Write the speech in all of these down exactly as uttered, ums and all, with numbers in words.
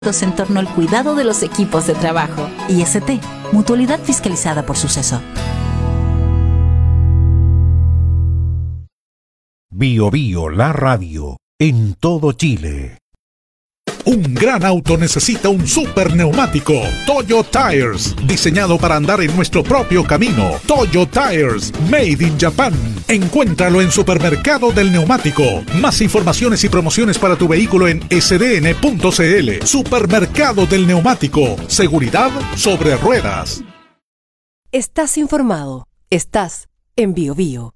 en torno al cuidado de los equipos de trabajo. I S T, mutualidad fiscalizada por Suceso. Bio Bio, la radio, en todo Chile. Un gran auto necesita un super neumático. Toyo Tires, diseñado para andar en nuestro propio camino. Toyo Tires, made in Japan. Encuéntralo en Supermercado del Neumático. Más informaciones y promociones para tu vehículo en s d n punto c l. Supermercado del Neumático. Seguridad sobre ruedas. Estás informado. Estás en Bio Bio.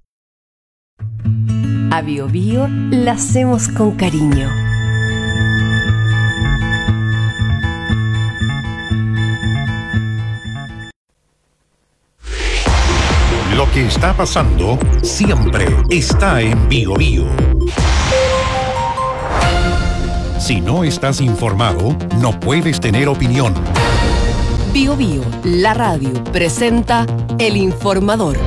A Bio Bio la hacemos con cariño. Lo que está pasando siempre está en Bio Bio. Si no estás informado, no puedes tener opinión. Bio Bio, la radio, presenta El Informador.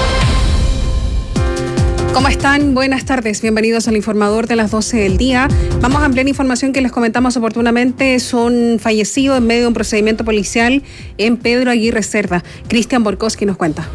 ¿Cómo están? Buenas tardes. Bienvenidos al Informador de las doce del día. Vamos a ampliar información que les comentamos oportunamente. Es un fallecido en medio de un procedimiento policial en Pedro Aguirre Cerda. Cristian Borkowski nos cuenta.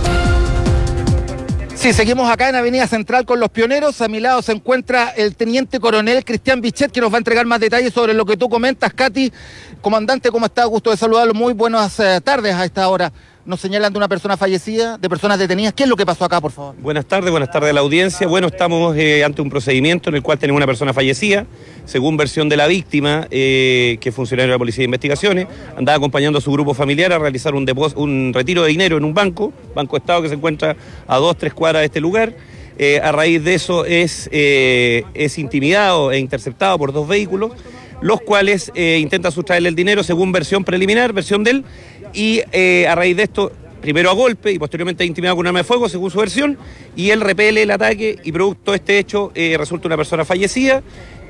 Sí, seguimos acá en Avenida Central con los pioneros. A mi lado se encuentra el teniente coronel Cristian Bichet, que nos va a entregar más detalles sobre lo que tú comentas. Katy, comandante, ¿cómo está? Gusto de saludarlo. Muy buenas eh, tardes a esta hora. Nos señalan de una persona fallecida, de personas detenidas. ¿Qué es lo que pasó acá, por favor? Buenas tardes, buenas tardes a la audiencia. Bueno, estamos eh, ante un procedimiento en el cual tenemos una persona fallecida. Según versión de la víctima, eh, que es funcionario de la Policía de Investigaciones, andaba acompañando a su grupo familiar a realizar un, depós- un retiro de dinero en un banco, Banco Estado, que se encuentra a dos, tres cuadras de este lugar. Eh, a raíz de eso es, eh, es intimidado e interceptado por dos vehículos, los cuales eh, intentan sustraerle el dinero según versión preliminar, versión de él, y eh, a raíz de esto, primero a golpe y posteriormente intimidado con un arma de fuego, según su versión, y él repele el ataque y producto de este hecho eh, resulta una persona fallecida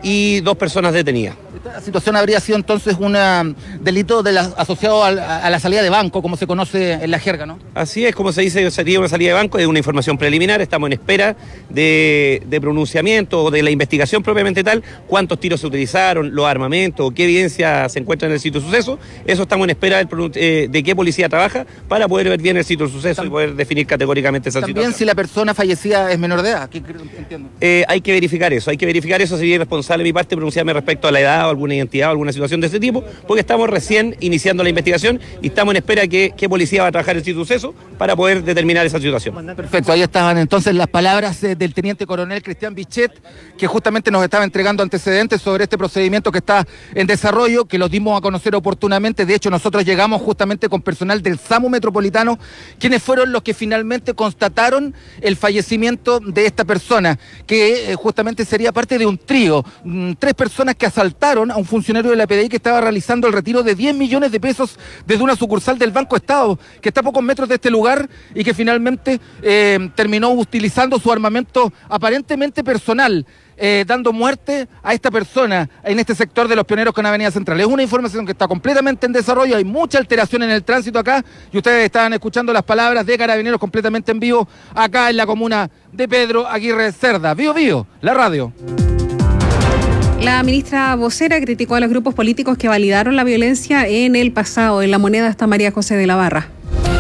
y dos personas detenidas. Esta situación habría sido entonces un delito de la, asociado a, a la salida de banco, como se conoce en la jerga, ¿no? Así es, como se dice, sería una salida de banco, es una información preliminar, estamos en espera de, de pronunciamiento o de la investigación propiamente tal, cuántos tiros se utilizaron, los armamentos, qué evidencia se encuentra en el sitio de suceso, eso estamos en espera del, eh, de qué policía trabaja para poder ver bien el sitio de suceso y poder definir categóricamente esa También situación. También si la persona fallecida es menor de edad, ¿qué entiendo? Eh, hay que verificar eso, hay que verificar eso, sería irresponsable de mi parte pronunciarme respecto a la edad o alguna identidad o alguna situación de ese tipo, porque estamos recién iniciando la investigación y estamos en espera de que qué policía va a trabajar el sitio de suceso para poder determinar esa situación. Perfecto, ahí estaban entonces las palabras eh, del teniente coronel Cristian Bichet, que justamente nos estaba entregando antecedentes sobre este procedimiento que está en desarrollo, que los dimos a conocer oportunamente. De hecho, nosotros llegamos justamente con personal del SAMU Metropolitano, quienes fueron los que finalmente constataron el fallecimiento de esta persona, que eh, justamente sería parte de un trío. Tres personas que asaltaron a un funcionario de la P D I que estaba realizando el retiro de diez millones de pesos desde una sucursal del Banco Estado, que está a pocos metros de este lugar y que finalmente eh, terminó utilizando su armamento aparentemente personal, eh, dando muerte a esta persona en este sector de los pioneros con Avenida Central. Es una información que está completamente en desarrollo, hay mucha alteración en el tránsito acá y ustedes estaban escuchando las palabras de Carabineros completamente en vivo acá en la comuna de Pedro Aguirre Cerda. Bio Bio, la radio. La ministra vocera criticó a los grupos políticos que validaron la violencia en el pasado. En La Moneda está María José de la Barra.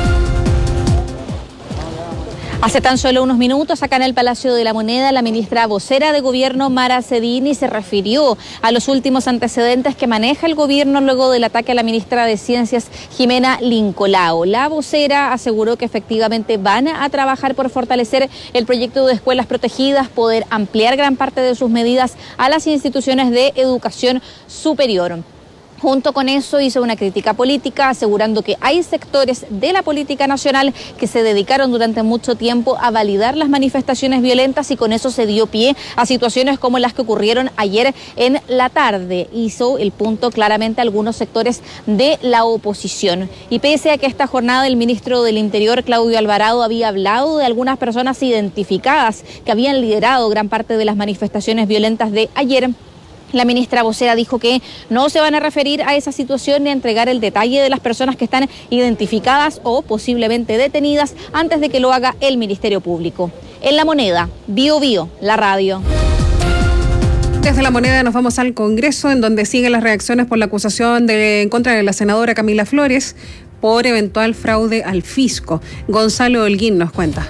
Hace tan solo unos minutos, acá en el Palacio de la Moneda, la ministra vocera de Gobierno, Mara Cedini, se refirió a los últimos antecedentes que maneja el gobierno luego del ataque a la ministra de Ciencias, Jimena Lincolao. La vocera aseguró que efectivamente van a trabajar por fortalecer el proyecto de escuelas protegidas, poder ampliar gran parte de sus medidas a las instituciones de educación superior. Junto con eso hizo una crítica política, asegurando que hay sectores de la política nacional que se dedicaron durante mucho tiempo a validar las manifestaciones violentas y con eso se dio pie a situaciones como las que ocurrieron ayer en la tarde. Hizo el punto claramente algunos sectores de la oposición. Y pese a que esta jornada el ministro del Interior, Claudio Alvarado, había hablado de algunas personas identificadas que habían liderado gran parte de las manifestaciones violentas de ayer, la ministra vocera dijo que no se van a referir a esa situación ni a entregar el detalle de las personas que están identificadas o posiblemente detenidas antes de que lo haga el Ministerio Público. En La Moneda, Bio Bio, la radio. Desde La Moneda nos vamos al Congreso, en donde siguen las reacciones por la acusación de, en contra de la senadora Camila Flores por eventual fraude al fisco. Gonzalo Holguín nos cuenta.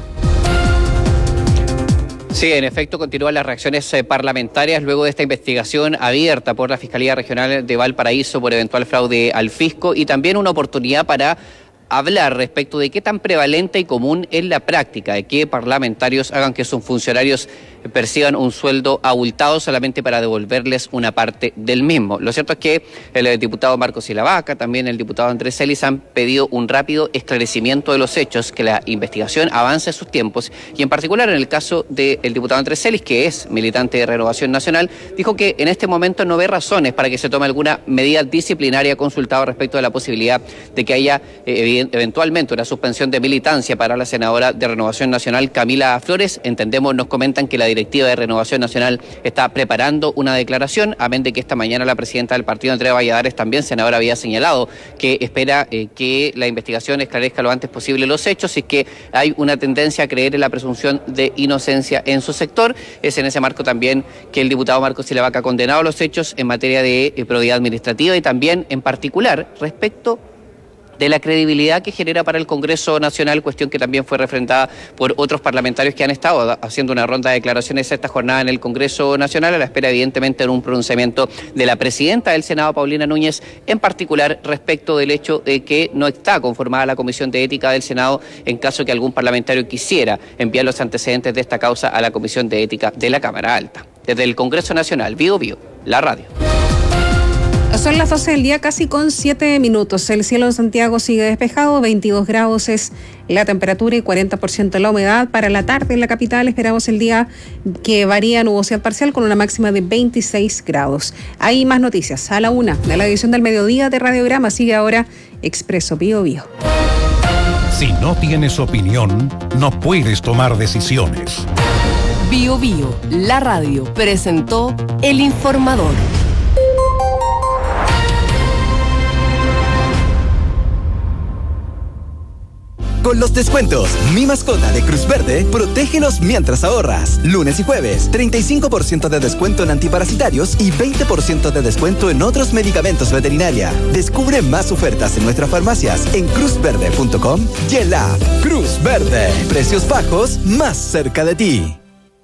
Sí, en efecto, continúan las reacciones eh, parlamentarias luego de esta investigación abierta por la Fiscalía Regional de Valparaíso por eventual fraude al fisco, y también una oportunidad para hablar respecto de qué tan prevalente y común es la práctica de que parlamentarios hagan que sus funcionarios perciban un sueldo abultado solamente para devolverles una parte del mismo. Lo cierto es que el diputado Marco Silavaca, también el diputado Andrés Celis, han pedido un rápido esclarecimiento de los hechos, que la investigación avance en sus tiempos, y en particular en el caso del diputado Andrés Celis, que es militante de Renovación Nacional, dijo que en este momento no ve razones para que se tome alguna medida disciplinaria consultada respecto de la posibilidad de que haya eh, eventualmente una suspensión de militancia para la senadora de Renovación Nacional, Camila Flores. Entendemos, nos comentan, que la directiva de Renovación Nacional está preparando una declaración, amén de que esta mañana la presidenta del partido, Andrea Valladares, también senadora, había señalado que espera eh, que la investigación esclarezca lo antes posible los hechos, y que hay una tendencia a creer en la presunción de inocencia en su sector. Es en ese marco también que el diputado Marco Silavaca ha condenado los hechos en materia de eh, probidad administrativa, y también en particular respecto de la credibilidad que genera para el Congreso Nacional, cuestión que también fue refrendada por otros parlamentarios que han estado haciendo una ronda de declaraciones esta jornada en el Congreso Nacional, a la espera evidentemente de un pronunciamiento de la presidenta del Senado, Paulina Núñez, en particular respecto del hecho de que no está conformada la Comisión de Ética del Senado en caso que algún parlamentario quisiera enviar los antecedentes de esta causa a la Comisión de Ética de la Cámara Alta. Desde el Congreso Nacional, Bío Bío, la radio. Son las doce del día, casi con siete minutos. El cielo en Santiago sigue despejado, veintidós grados es la temperatura y cuarenta por ciento la humedad. Para la tarde en la capital esperamos el día que varía nubosidad parcial con una máxima de veintiséis grados. Hay más noticias a la una de la edición del mediodía de Radiograma. Sigue ahora Expreso Bío Bío. Si no tienes opinión, no puedes tomar decisiones. Bío Bío, la radio, presentó El Informador. Con los descuentos Mi Mascota de Cruz Verde, protégelos mientras ahorras. Lunes y jueves, treinta y cinco por ciento de descuento en antiparasitarios y veinte por ciento de descuento en otros medicamentos veterinaria. Descubre más ofertas en nuestras farmacias en cruz verde punto com y el app Cruz Verde. Precios bajos más cerca de ti.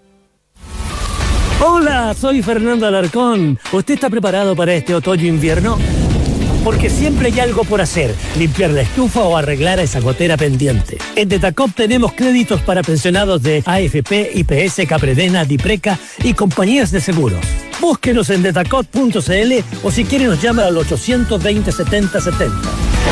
Hola, soy Fernando Alarcón. ¿Usted está preparado para este otoño-invierno? Porque siempre hay algo por hacer, limpiar la estufa o arreglar esa gotera pendiente. En Detacop tenemos créditos para pensionados de A F P, I P S, Capredena, Dipreca y compañías de seguros. Búsquenos en detacop punto c l o si quiere nos llama al ochocientos veinte, setenta setenta.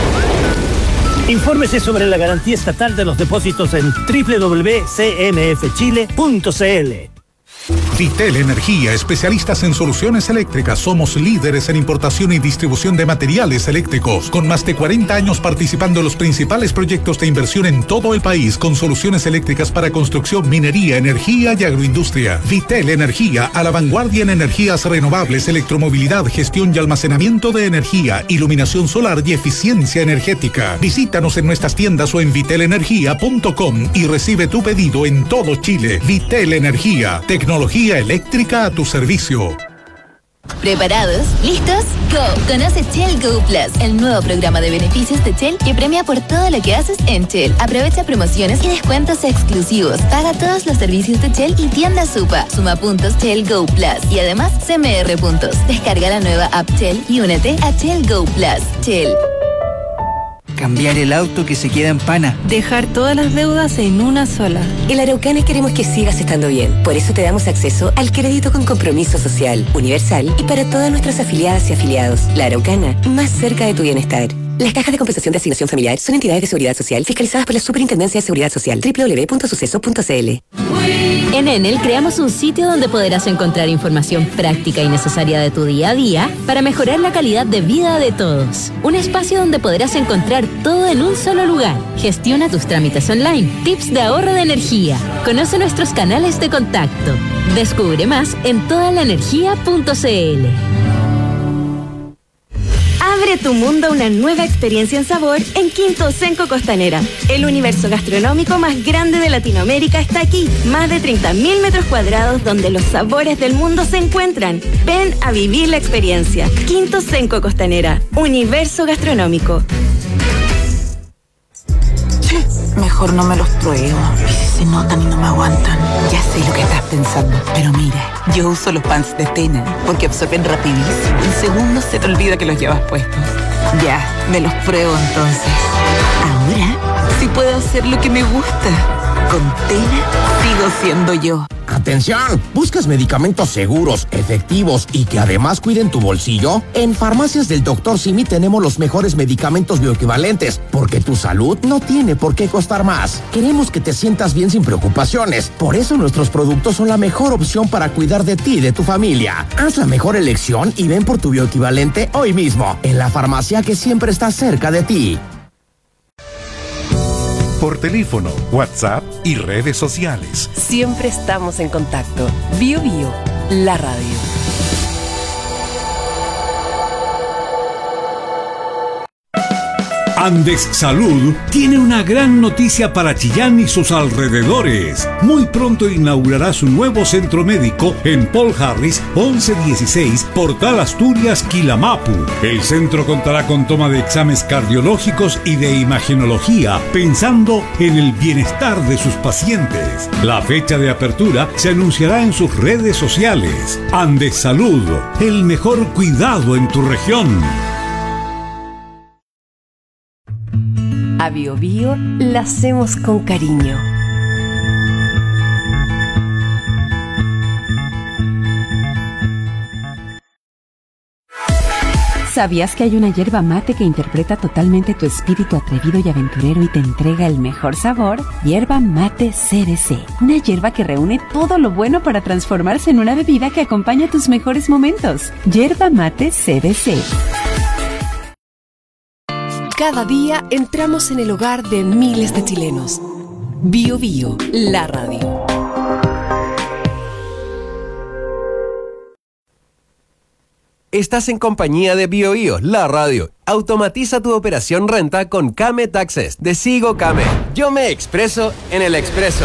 Infórmese sobre la garantía estatal de los depósitos en doble u doble u doble u punto c m f chile punto c l. Vitel Energía, especialistas en soluciones eléctricas. Somos líderes en importación y distribución de materiales eléctricos, con más de cuarenta años participando en los principales proyectos de inversión en todo el país, con soluciones eléctricas para construcción, minería, energía y agroindustria. Vitel Energía, a la vanguardia en energías renovables, electromovilidad, gestión y almacenamiento de energía, iluminación solar y eficiencia energética. Visítanos en nuestras tiendas o en vitel energía punto com y recibe tu pedido en todo Chile. Vitel Energía, tecnología eléctrica a tu servicio. ¿Preparados? ¿Listos? ¡Go! Conoce Shell Go Plus, el nuevo programa de beneficios de Shell que premia por todo lo que haces en Shell. Aprovecha promociones y descuentos exclusivos. Paga todos los servicios de Shell y tienda Supa. Suma puntos Shell Go Plus y además C M R puntos. Descarga la nueva app Shell y únete a Shell Go Plus. Shell. Cambiar el auto que se queda en pana. Dejar todas las deudas en una sola. En la Araucana queremos que sigas estando bien. Por eso te damos acceso al crédito con compromiso social, universal y para todas nuestras afiliadas y afiliados. La Araucana, más cerca de tu bienestar. Las cajas de compensación de asignación familiar son entidades de seguridad social fiscalizadas por la Superintendencia de Seguridad Social. doble u doble u doble u punto suceso punto c l. En Enel creamos un sitio donde podrás encontrar información práctica y necesaria de tu día a día para mejorar la calidad de vida de todos. Un espacio donde podrás encontrar todo en un solo lugar. Gestiona tus trámites online, tips de ahorro de energía. Conoce nuestros canales de contacto. Descubre más en toda la energía punto c l. Abre Abre tu mundo a una nueva experiencia en sabor en Quinto Senco Costanera. El universo gastronómico más grande de Latinoamérica está aquí. Más de treinta mil metros cuadrados donde los sabores del mundo se encuentran. Ven a vivir la experiencia. Quinto Senco Costanera. Universo gastronómico. Mejor no me los pruebo. Y si se notan y no me aguantan. Ya sé lo que estás pensando. Pero mira, yo uso los pants de Tena porque absorben rapidísimo. En segundos se te olvida que los llevas puestos. Ya, me los pruebo entonces. Ahora sí puedo hacer lo que me gusta. Con Tena sigo siendo yo. ¡Atención! ¿Buscas medicamentos seguros, efectivos y que además cuiden tu bolsillo? En Farmacias del doctor Simi tenemos los mejores medicamentos bioequivalentes, porque tu salud no tiene por qué costar más. Queremos que te sientas bien sin preocupaciones. Por eso nuestros productos son la mejor opción para cuidar de ti y de tu familia. Haz la mejor elección y ven por tu bioequivalente hoy mismo, en la farmacia que siempre está cerca de ti. Por teléfono, WhatsApp y redes sociales. Siempre estamos en contacto. Bio Bio, la radio. Andes Salud tiene una gran noticia para Chillán y sus alrededores. Muy pronto inaugurará su nuevo centro médico en Paul Harris, once dieciséis, Portal Asturias, Quilamapu. El centro contará con toma de exámenes cardiológicos y de imagenología, pensando en el bienestar de sus pacientes. La fecha de apertura se anunciará en sus redes sociales. Andes Salud, el mejor cuidado en tu región. A Bio Bio la hacemos con cariño. ¿Sabías que hay una yerba mate que interpreta totalmente tu espíritu atrevido y aventurero y te entrega el mejor sabor? Yerba Mate C B C. Una yerba que reúne todo lo bueno para transformarse en una bebida que acompaña tus mejores momentos. Yerba Mate C B C. Cada día entramos en el hogar de miles de chilenos. Bio Bio, la radio. Estás en compañía de Bio Bio, la radio. Automatiza tu operación renta con Kame Taxes de Sigo Kame. Yo me expreso en el expreso.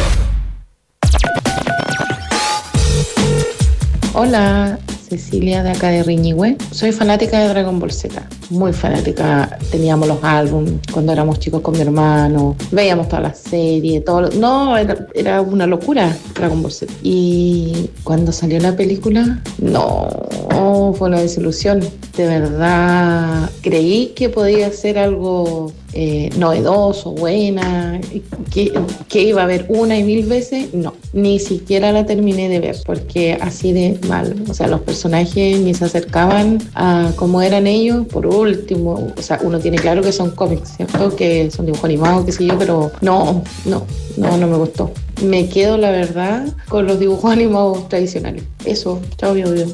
Hola, Cecilia de acá de Riñihue. Soy fanática de Dragon Ball Z, muy fanática. Teníamos los álbumes cuando éramos chicos con mi hermano, veíamos toda la serie, todo lo... no, era, era una locura Dragon Ball Z. Y cuando salió la película, no, fue una desilusión. De verdad, creí que podía ser algo eh, novedoso, buena, que, que iba a haber una y mil veces. No, ni siquiera la terminé de ver, porque así de mal. O sea, los personajes ni se acercaban a cómo eran ellos. Por último, o sea, uno tiene claro que son cómics, ¿cierto? Que son dibujos animados, qué sé yo, pero no, no, no, no me gustó. Me quedo, la verdad, con los dibujos animados tradicionales. Eso, chao, Bio Bio.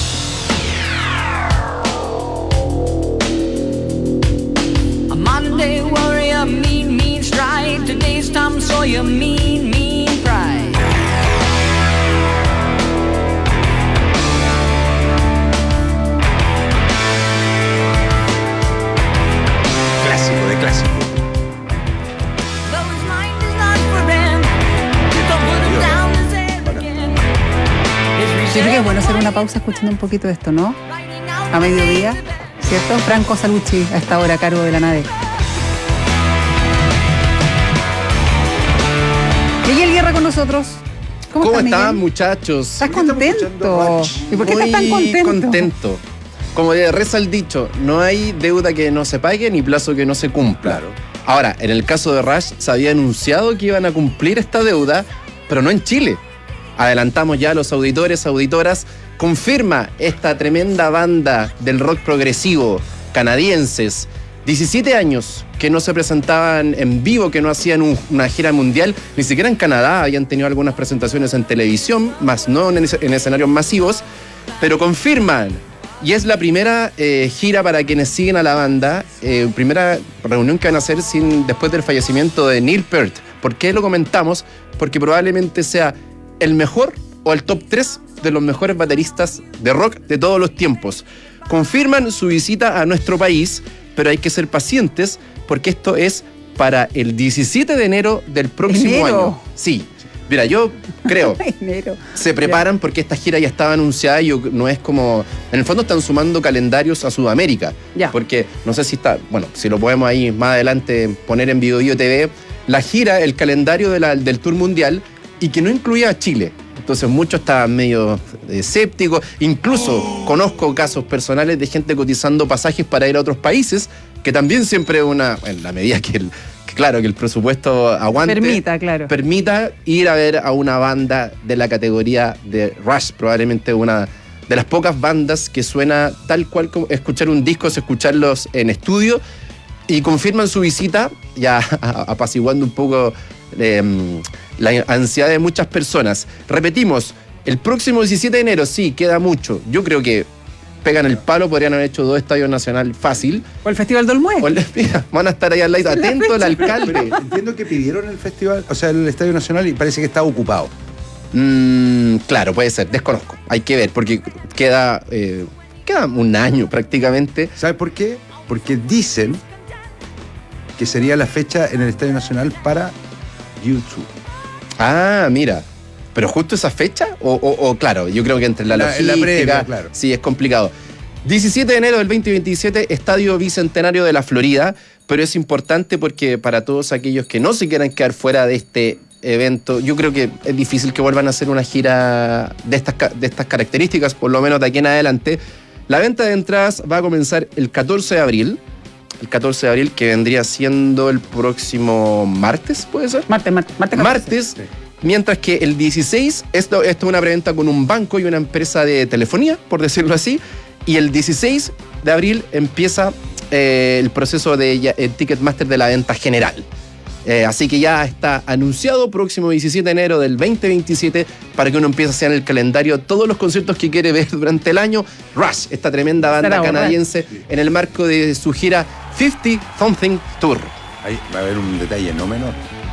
Monday warrior, mean, mean strike. Today's Tom Sawyer, mean, mean pride. Clásico de clásico. Yo creo que es bueno hacer una pausa escuchando un poquito de esto, ¿no? A mediodía, ¿cierto? Franco Salucci a esta hora a cargo de la nave. Miguel Guerra con nosotros. ¿Cómo, ¿Cómo estás, están, muchachos? ¿Estás contento? ¿Y por qué Muy estás tan contento? contento. Como reza el dicho, no hay deuda que no se pague ni plazo que no se cumpla. Claro. Ahora, en el caso de Rush, se había anunciado que iban a cumplir esta deuda, pero no en Chile. Adelantamos ya a los auditores, auditoras. Confirma esta tremenda banda del rock progresivo, canadienses, diecisiete años que no se presentaban en vivo, que no hacían un, una gira mundial, ni siquiera en Canadá, habían tenido algunas presentaciones en televisión, más no en, en escenarios masivos, pero confirman, y es la primera eh, gira para quienes siguen a la banda, eh, primera reunión que van a hacer sin, después del fallecimiento de Neil Peart. ¿Por qué lo comentamos? Porque probablemente sea el mejor o el top tres de los mejores bateristas de rock de todos los tiempos. confirman su visita a nuestro país, pero hay que ser pacientes porque esto es para el diecisiete de enero del próximo ¿Enero? año. Sí. Mira, yo creo, Enero. se preparan porque esta gira ya estaba anunciada y no es como... En el fondo están sumando calendarios a Sudamérica. Ya. Porque no sé si está... Bueno, si lo podemos ahí más adelante poner en Bio Bio T V. La gira, el calendario de la, del Tour Mundial y que no incluía a Chile. Entonces muchos estaban medio escépticos. Incluso oh. conozco casos personales de gente cotizando pasajes para ir a otros países, que también siempre una... En la medida que el... Claro, que el presupuesto aguante. Permita, claro. Permita ir a ver a una banda de la categoría de Rush, probablemente una de las pocas bandas que suena tal cual como escuchar un disco es escucharlos en estudio, y confirman su visita, ya apaciguando un poco eh, la ansiedad de muchas personas. Repetimos, el próximo diecisiete de enero, sí, queda mucho. Yo creo que pegan el palo, podrían haber hecho dos estadios nacional fácil. O el Festival del Mue. O el, mira, van a estar ahí al lado, atento al alcalde. Pero entiendo que pidieron el festival, o sea, el Estadio Nacional, y parece que está ocupado. Mm, claro, puede ser, desconozco. Hay que ver, porque queda, eh, queda un año prácticamente. ¿Sabes por qué? Porque dicen que sería la fecha en el Estadio Nacional para YouTube. Ah, mira. ¿Pero justo esa fecha? O, o, o claro, yo creo que entre la, la logística, la previa, claro. Sí, es complicado. diecisiete de enero del veinte veintisiete, Estadio Bicentenario de la Florida, pero es importante porque para todos aquellos que no se quieran quedar fuera de este evento, yo creo que es difícil que vuelvan a hacer una gira de estas, de estas características, por lo menos de aquí en adelante. La venta de entradas va a comenzar el catorce de abril. El catorce de abril, que vendría siendo el próximo martes, ¿puede ser? Martes, martes. Martes. Martes. Sí. Mientras que el dieciséis, esto, esto es una preventa con un banco y una empresa de telefonía, por decirlo así, y el dieciséis de abril empieza eh, el proceso de eh, Ticketmaster de la venta general. Eh, así que ya está anunciado, próximo diecisiete de enero del veinte veintisiete, para que uno empiece a hacer en el calendario todos los conciertos que quiere ver durante el año. Rush, esta tremenda banda Será canadiense, sí. en el marco de su gira cincuenta Something Tour. Ahí va a haber un detalle no menor.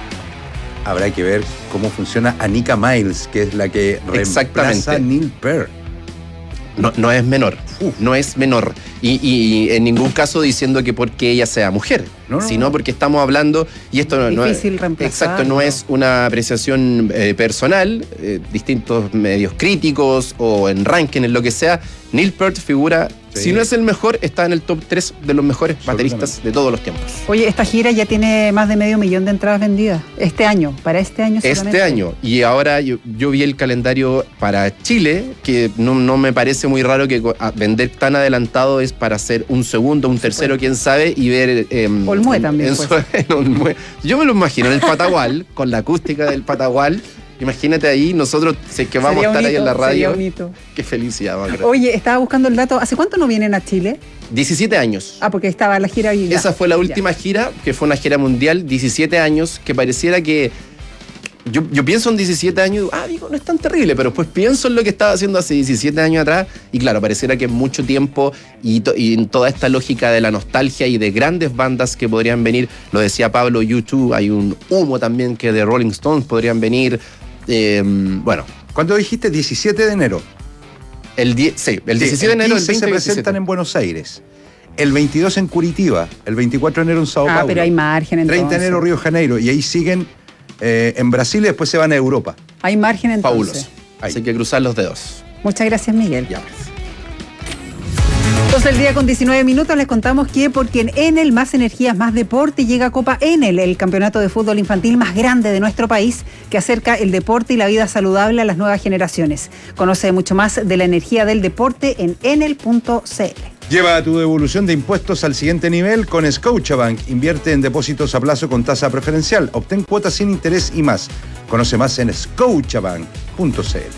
Habrá que ver cómo funciona Anika Miles, que es la que reemplaza a Neil Peart. No, no es menor, uh. no es menor. Y, y en ningún caso diciendo que porque ella sea mujer, no, no, sino porque estamos hablando, y esto no, no es... Exacto, no, no es una apreciación eh, personal, eh, distintos medios críticos o en rankings, lo que sea. Neil Peart figura, sí. si no es el mejor, está en el top tres de los mejores bateristas de todos los tiempos. Oye, esta gira ya tiene más de medio millón de entradas vendidas este año, para este año solamente. Este año, y ahora yo, yo vi el calendario para Chile, que no, no me parece muy raro que vender tan adelantado es para hacer un segundo, un tercero, bueno. quién sabe, y ver... Eh, Olmué también. En su, en Olmué. Yo me lo imagino en el Patagual, con la acústica del Patagual. Imagínate ahí, nosotros sé que vamos sería a estar bonito, ahí en la radio. Bonito. Qué felicidad, Macra. Oye, estaba buscando el dato. ¿Hace cuánto no vienen a Chile? diecisiete años. Ah, porque estaba la gira ahí. Esa fue la última ya. gira, que fue una gira mundial, diecisiete años, que pareciera que... Yo, yo pienso en diecisiete años, ah, digo, no es tan terrible, pero pues pienso en lo que estaba haciendo hace diecisiete años atrás, y claro, pareciera que es mucho tiempo, y, to, y en toda esta lógica de la nostalgia y de grandes bandas que podrían venir, lo decía Pablo, U dos, hay un humo también que de Rolling Stones podrían venir, eh, bueno. ¿Cuándo dijiste? diecisiete de enero. El die, sí, el diecisiete sí, el de enero del veinte veintisiete. Se presentan en Buenos Aires. El veintidós en Curitiba, el veinticuatro de enero en Sao ah, Paulo. Ah, pero hay margen entonces. treinta de enero Río de Janeiro, y ahí siguen eh, en Brasil y después se van a Europa. Hay margen entonces. Fabuloso. Hay que cruzar los dedos. Muchas gracias, Miguel. Ya. Entonces, el día con diecinueve minutos les contamos que porque en Enel más energías, más deporte, llega Copa Enel, el campeonato de fútbol infantil más grande de nuestro país, que acerca el deporte y la vida saludable a las nuevas generaciones. Conoce mucho más de la energía del deporte en enel punto c l. Lleva tu devolución de impuestos al siguiente nivel con Scotiabank. Invierte en depósitos a plazo con tasa preferencial. Obtén cuotas sin interés y más. Conoce más en scotiabank punto c l.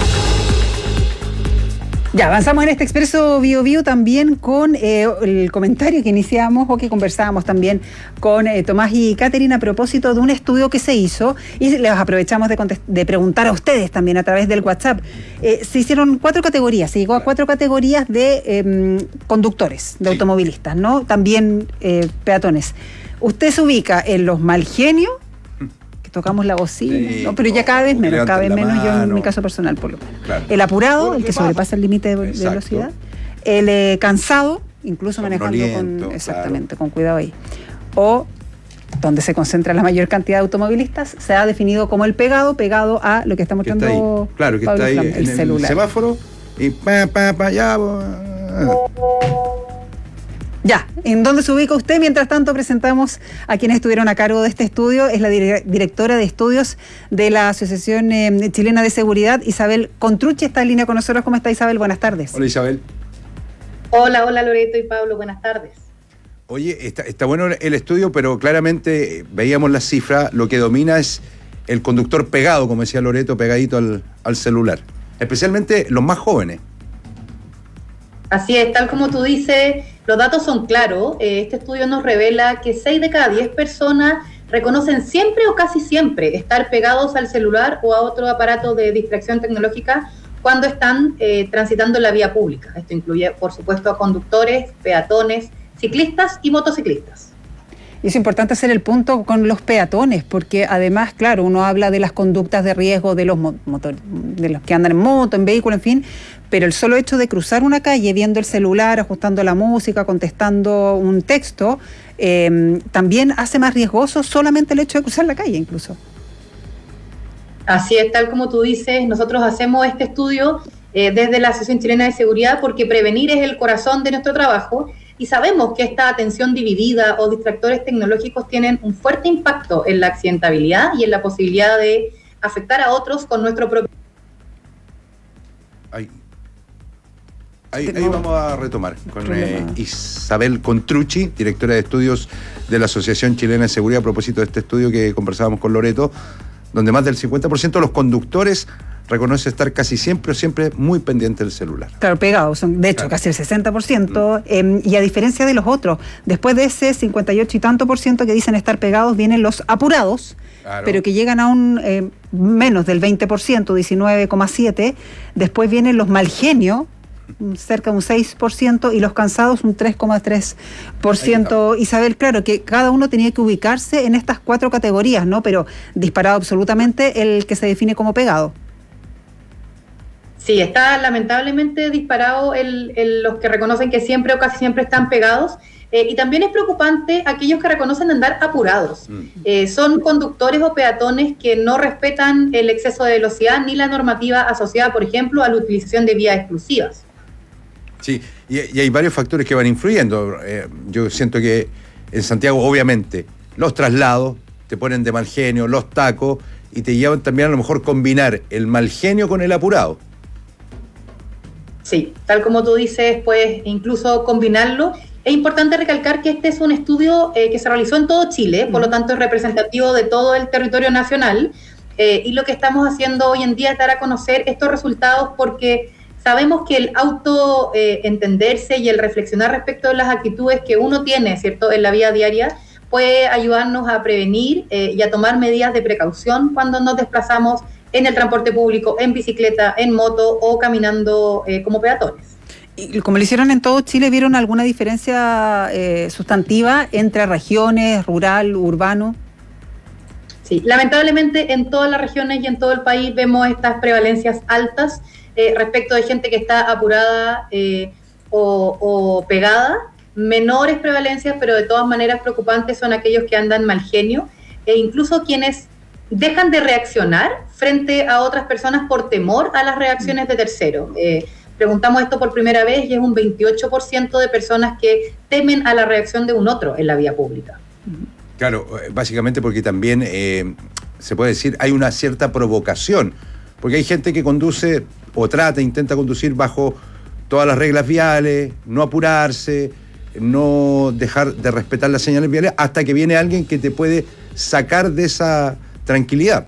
Ya, avanzamos en este Expreso Bio Bio también con eh, el comentario que iniciamos o que conversábamos también con eh, Tomás y Caterina a propósito de un estudio que se hizo, y les aprovechamos de, contest- de preguntar a ustedes también a través del WhatsApp. Eh, se hicieron cuatro categorías, se llegó a cuatro categorías de eh, conductores, de sí. automovilistas, ¿no? También eh, peatones. ¿Usted se ubica en los mal genios? Tocamos la bocina, sí, ¿no? Pero ya cada vez menos, cada vez menos mano. Yo en mi caso personal por lo menos. Claro. El apurado, el que sobrepasa el límite de, de velocidad. el eh, cansado, incluso manejando con, exactamente, claro, con cuidado ahí, o donde se concentra la mayor cantidad de automovilistas, se ha definido como el pegado, pegado a lo que está mostrando que está ahí. Claro, que Pablo está ahí Flam, el en celular. el semáforo y pa, pa, pa, ya. Ya, ¿en dónde se ubica usted? Mientras tanto, presentamos a quienes estuvieron a cargo de este estudio. Es la dire- directora de estudios de la Asociación eh, Chilena de Seguridad, Isabel Contrucci, está en línea con nosotros. ¿Cómo está, Isabel? Buenas tardes. Hola, Isabel. Hola, hola Loreto y Pablo, buenas tardes. Oye, está, está bueno el estudio, pero claramente veíamos las cifras, lo que domina es el conductor pegado, como decía Loreto, pegadito al, al celular, especialmente los más jóvenes. Así es, tal como tú dices, los datos son claros. Eh, este estudio nos revela que seis de cada diez personas reconocen siempre o casi siempre estar pegados al celular o a otro aparato de distracción tecnológica cuando están eh, transitando en la vía pública. Esto incluye, por supuesto, a conductores, peatones, ciclistas y motociclistas. Y es importante hacer el punto con los peatones, porque además, claro, uno habla de las conductas de riesgo de los motor, de los que andan en moto, en vehículo, en fin, pero el solo hecho de cruzar una calle viendo el celular, ajustando la música, contestando un texto, eh, también hace más riesgoso solamente el hecho de cruzar la calle incluso. Así es, tal como tú dices, nosotros hacemos este estudio eh, desde la Asociación Chilena de Seguridad porque prevenir es el corazón de nuestro trabajo y sabemos que esta atención dividida o distractores tecnológicos tienen un fuerte impacto en la accidentabilidad y en la posibilidad de afectar a otros con nuestro propio... Ahí, ahí, ahí vamos a retomar con eh, Isabel Contrucci, directora de estudios de la Asociación Chilena de Seguridad, a propósito de este estudio que conversábamos con Loreto, donde más del cincuenta por ciento de los conductores reconoce estar casi siempre o siempre muy pendiente del celular. Claro, pegados, son de hecho claro, casi el sesenta por ciento, mm. eh, y a diferencia de los otros, después de ese cincuenta y ocho y tanto por ciento que dicen estar pegados, vienen los apurados, claro, pero que llegan a un eh, menos del veinte por ciento, diecinueve coma siete por ciento, después vienen los mal genio, cerca de un seis por ciento, y los cansados un tres coma tres por ciento. Isabel, claro que cada uno tenía que ubicarse en estas cuatro categorías, ¿no? Pero disparado absolutamente el que se define como pegado. Sí, está lamentablemente disparado el, el, los que reconocen que siempre o casi siempre están pegados. Eh, y también es preocupante aquellos que reconocen andar apurados. Mm. Eh, son conductores o peatones que no respetan el exceso de velocidad ni la normativa asociada, por ejemplo, a la utilización de vías exclusivas. Sí, y, y hay varios factores que van influyendo. Eh, yo siento que en Santiago, obviamente, los traslados te ponen de mal genio, los tacos, y te llevan también a lo mejor combinar el mal genio con el apurado. Sí, tal como tú dices, pues incluso combinarlo. Es importante recalcar que este es un estudio eh, que se realizó en todo Chile, por lo tanto es representativo de todo el territorio nacional, eh, y lo que estamos haciendo hoy en día es dar a conocer estos resultados porque sabemos que el auto eh, entenderse y el reflexionar respecto de las actitudes que uno tiene, ¿cierto?, en la vida diaria, puede ayudarnos a prevenir eh, y a tomar medidas de precaución cuando nos desplazamos en el transporte público, en bicicleta, en moto o caminando eh, como peatones. Y como lo hicieron en todo Chile, ¿vieron alguna diferencia eh, sustantiva entre regiones, rural, urbano? Sí, lamentablemente en todas las regiones y en todo el país vemos estas prevalencias altas eh, respecto de gente que está apurada eh, o, o pegada. Menores prevalencias, pero de todas maneras preocupantes son aquellos que andan mal genio e incluso quienes dejan de reaccionar frente a otras personas por temor a las reacciones de terceros. Eh, preguntamos esto por primera vez y es un veintiocho por ciento de personas que temen a la reacción de un otro en la vía pública. Claro, básicamente porque también eh, se puede decir hay una cierta provocación, porque hay gente que conduce o trata, intenta conducir bajo todas las reglas viales, no apurarse, no dejar de respetar las señales viales, hasta que viene alguien que te puede sacar de esa tranquilidad.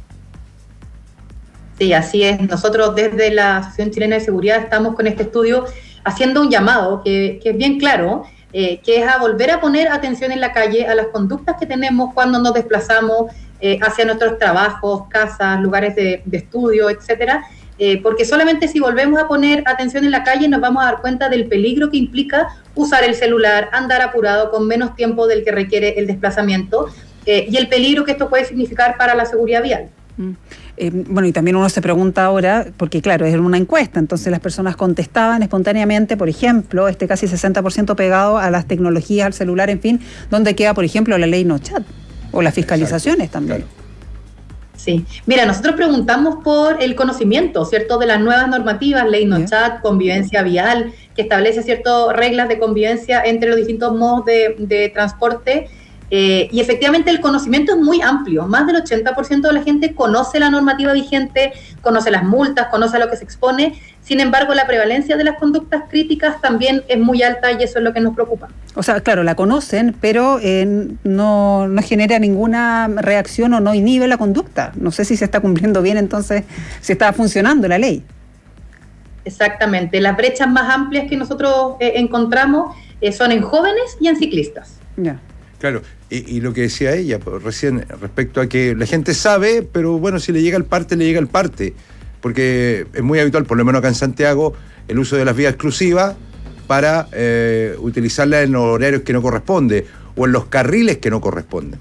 Sí, así es. Nosotros desde la Asociación Chilena de Seguridad estamos con este estudio haciendo un llamado que, que es bien claro, eh, que es a volver a poner atención en la calle a las conductas que tenemos cuando nos desplazamos eh, hacia nuestros trabajos, casas, lugares de, de estudio, etcétera, eh, porque solamente si volvemos a poner atención en la calle nos vamos a dar cuenta del peligro que implica usar el celular, andar apurado con menos tiempo del que requiere el desplazamiento, eh, y el peligro que esto puede significar para la seguridad vial. Eh, bueno, y también uno se pregunta ahora, porque claro, es una encuesta, entonces las personas contestaban espontáneamente, por ejemplo, este casi sesenta por ciento pegado a las tecnologías, al celular, en fin, donde queda, por ejemplo, la ley no chat o las fiscalizaciones. Exacto, también. Claro. Sí, mira, nosotros preguntamos por el conocimiento, ¿cierto?, de las nuevas normativas, ley no chat, convivencia vial, que establece, ¿cierto?, reglas de convivencia entre los distintos modos de, de transporte. Eh, y efectivamente el conocimiento es muy amplio, más del ochenta por ciento de la gente conoce la normativa vigente, conoce las multas, conoce a lo que se expone. Sin embargo, la prevalencia de las conductas críticas también es muy alta y eso es lo que nos preocupa. O sea, claro, la conocen, pero eh, no, no genera ninguna reacción o no inhibe la conducta. No sé si se está cumpliendo bien, entonces, si está funcionando la ley. Exactamente. Las brechas más amplias que nosotros eh, encontramos eh, son en jóvenes y en ciclistas. Ya. Claro, y, y lo que decía ella pues, recién respecto a que la gente sabe, pero bueno, si le llega el parte, le llega el parte. Porque es muy habitual, por lo menos acá en Santiago, el uso de las vías exclusivas para eh, utilizarlas en los horarios que no corresponde o en los carriles que no corresponden.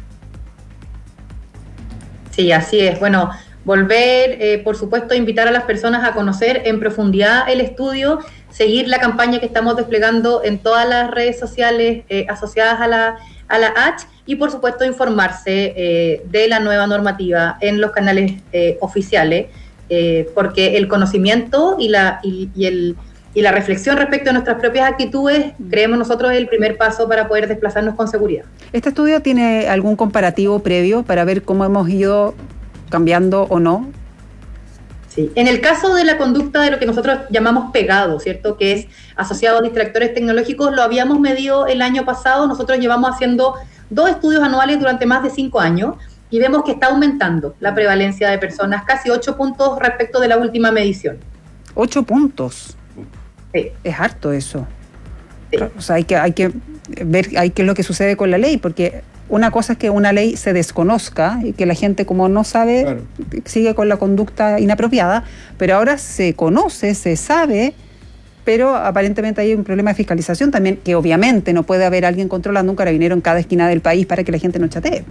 Sí, así es. Bueno, volver, eh, por supuesto, invitar a las personas a conocer en profundidad el estudio, seguir la campaña que estamos desplegando en todas las redes sociales eh, asociadas a la, a la H y, por supuesto, informarse eh, de la nueva normativa en los canales eh, oficiales, eh, porque el conocimiento y la, y, y, el, y la reflexión respecto a nuestras propias actitudes, creemos nosotros, es el primer paso para poder desplazarnos con seguridad. ¿Este estudio tiene algún comparativo previo para ver cómo hemos ido cambiando o no? Sí. En el caso de la conducta de lo que nosotros llamamos pegado, ¿cierto?, que es asociado a distractores tecnológicos, lo habíamos medido el año pasado. Nosotros llevamos haciendo dos estudios anuales durante más de cinco años y vemos que está aumentando la prevalencia de personas, casi ocho puntos respecto de la última medición. ¿Ocho puntos? Sí. Es harto eso. Sí. O sea, hay que, hay que ver hay qué es lo que sucede con la ley, porque una cosa es que una ley se desconozca y que la gente, como no sabe, claro, sigue con la conducta inapropiada, pero ahora se conoce, se sabe, pero aparentemente hay un problema de fiscalización también, que obviamente no puede haber alguien controlando un carabinero en cada esquina del país para que la gente no chatee.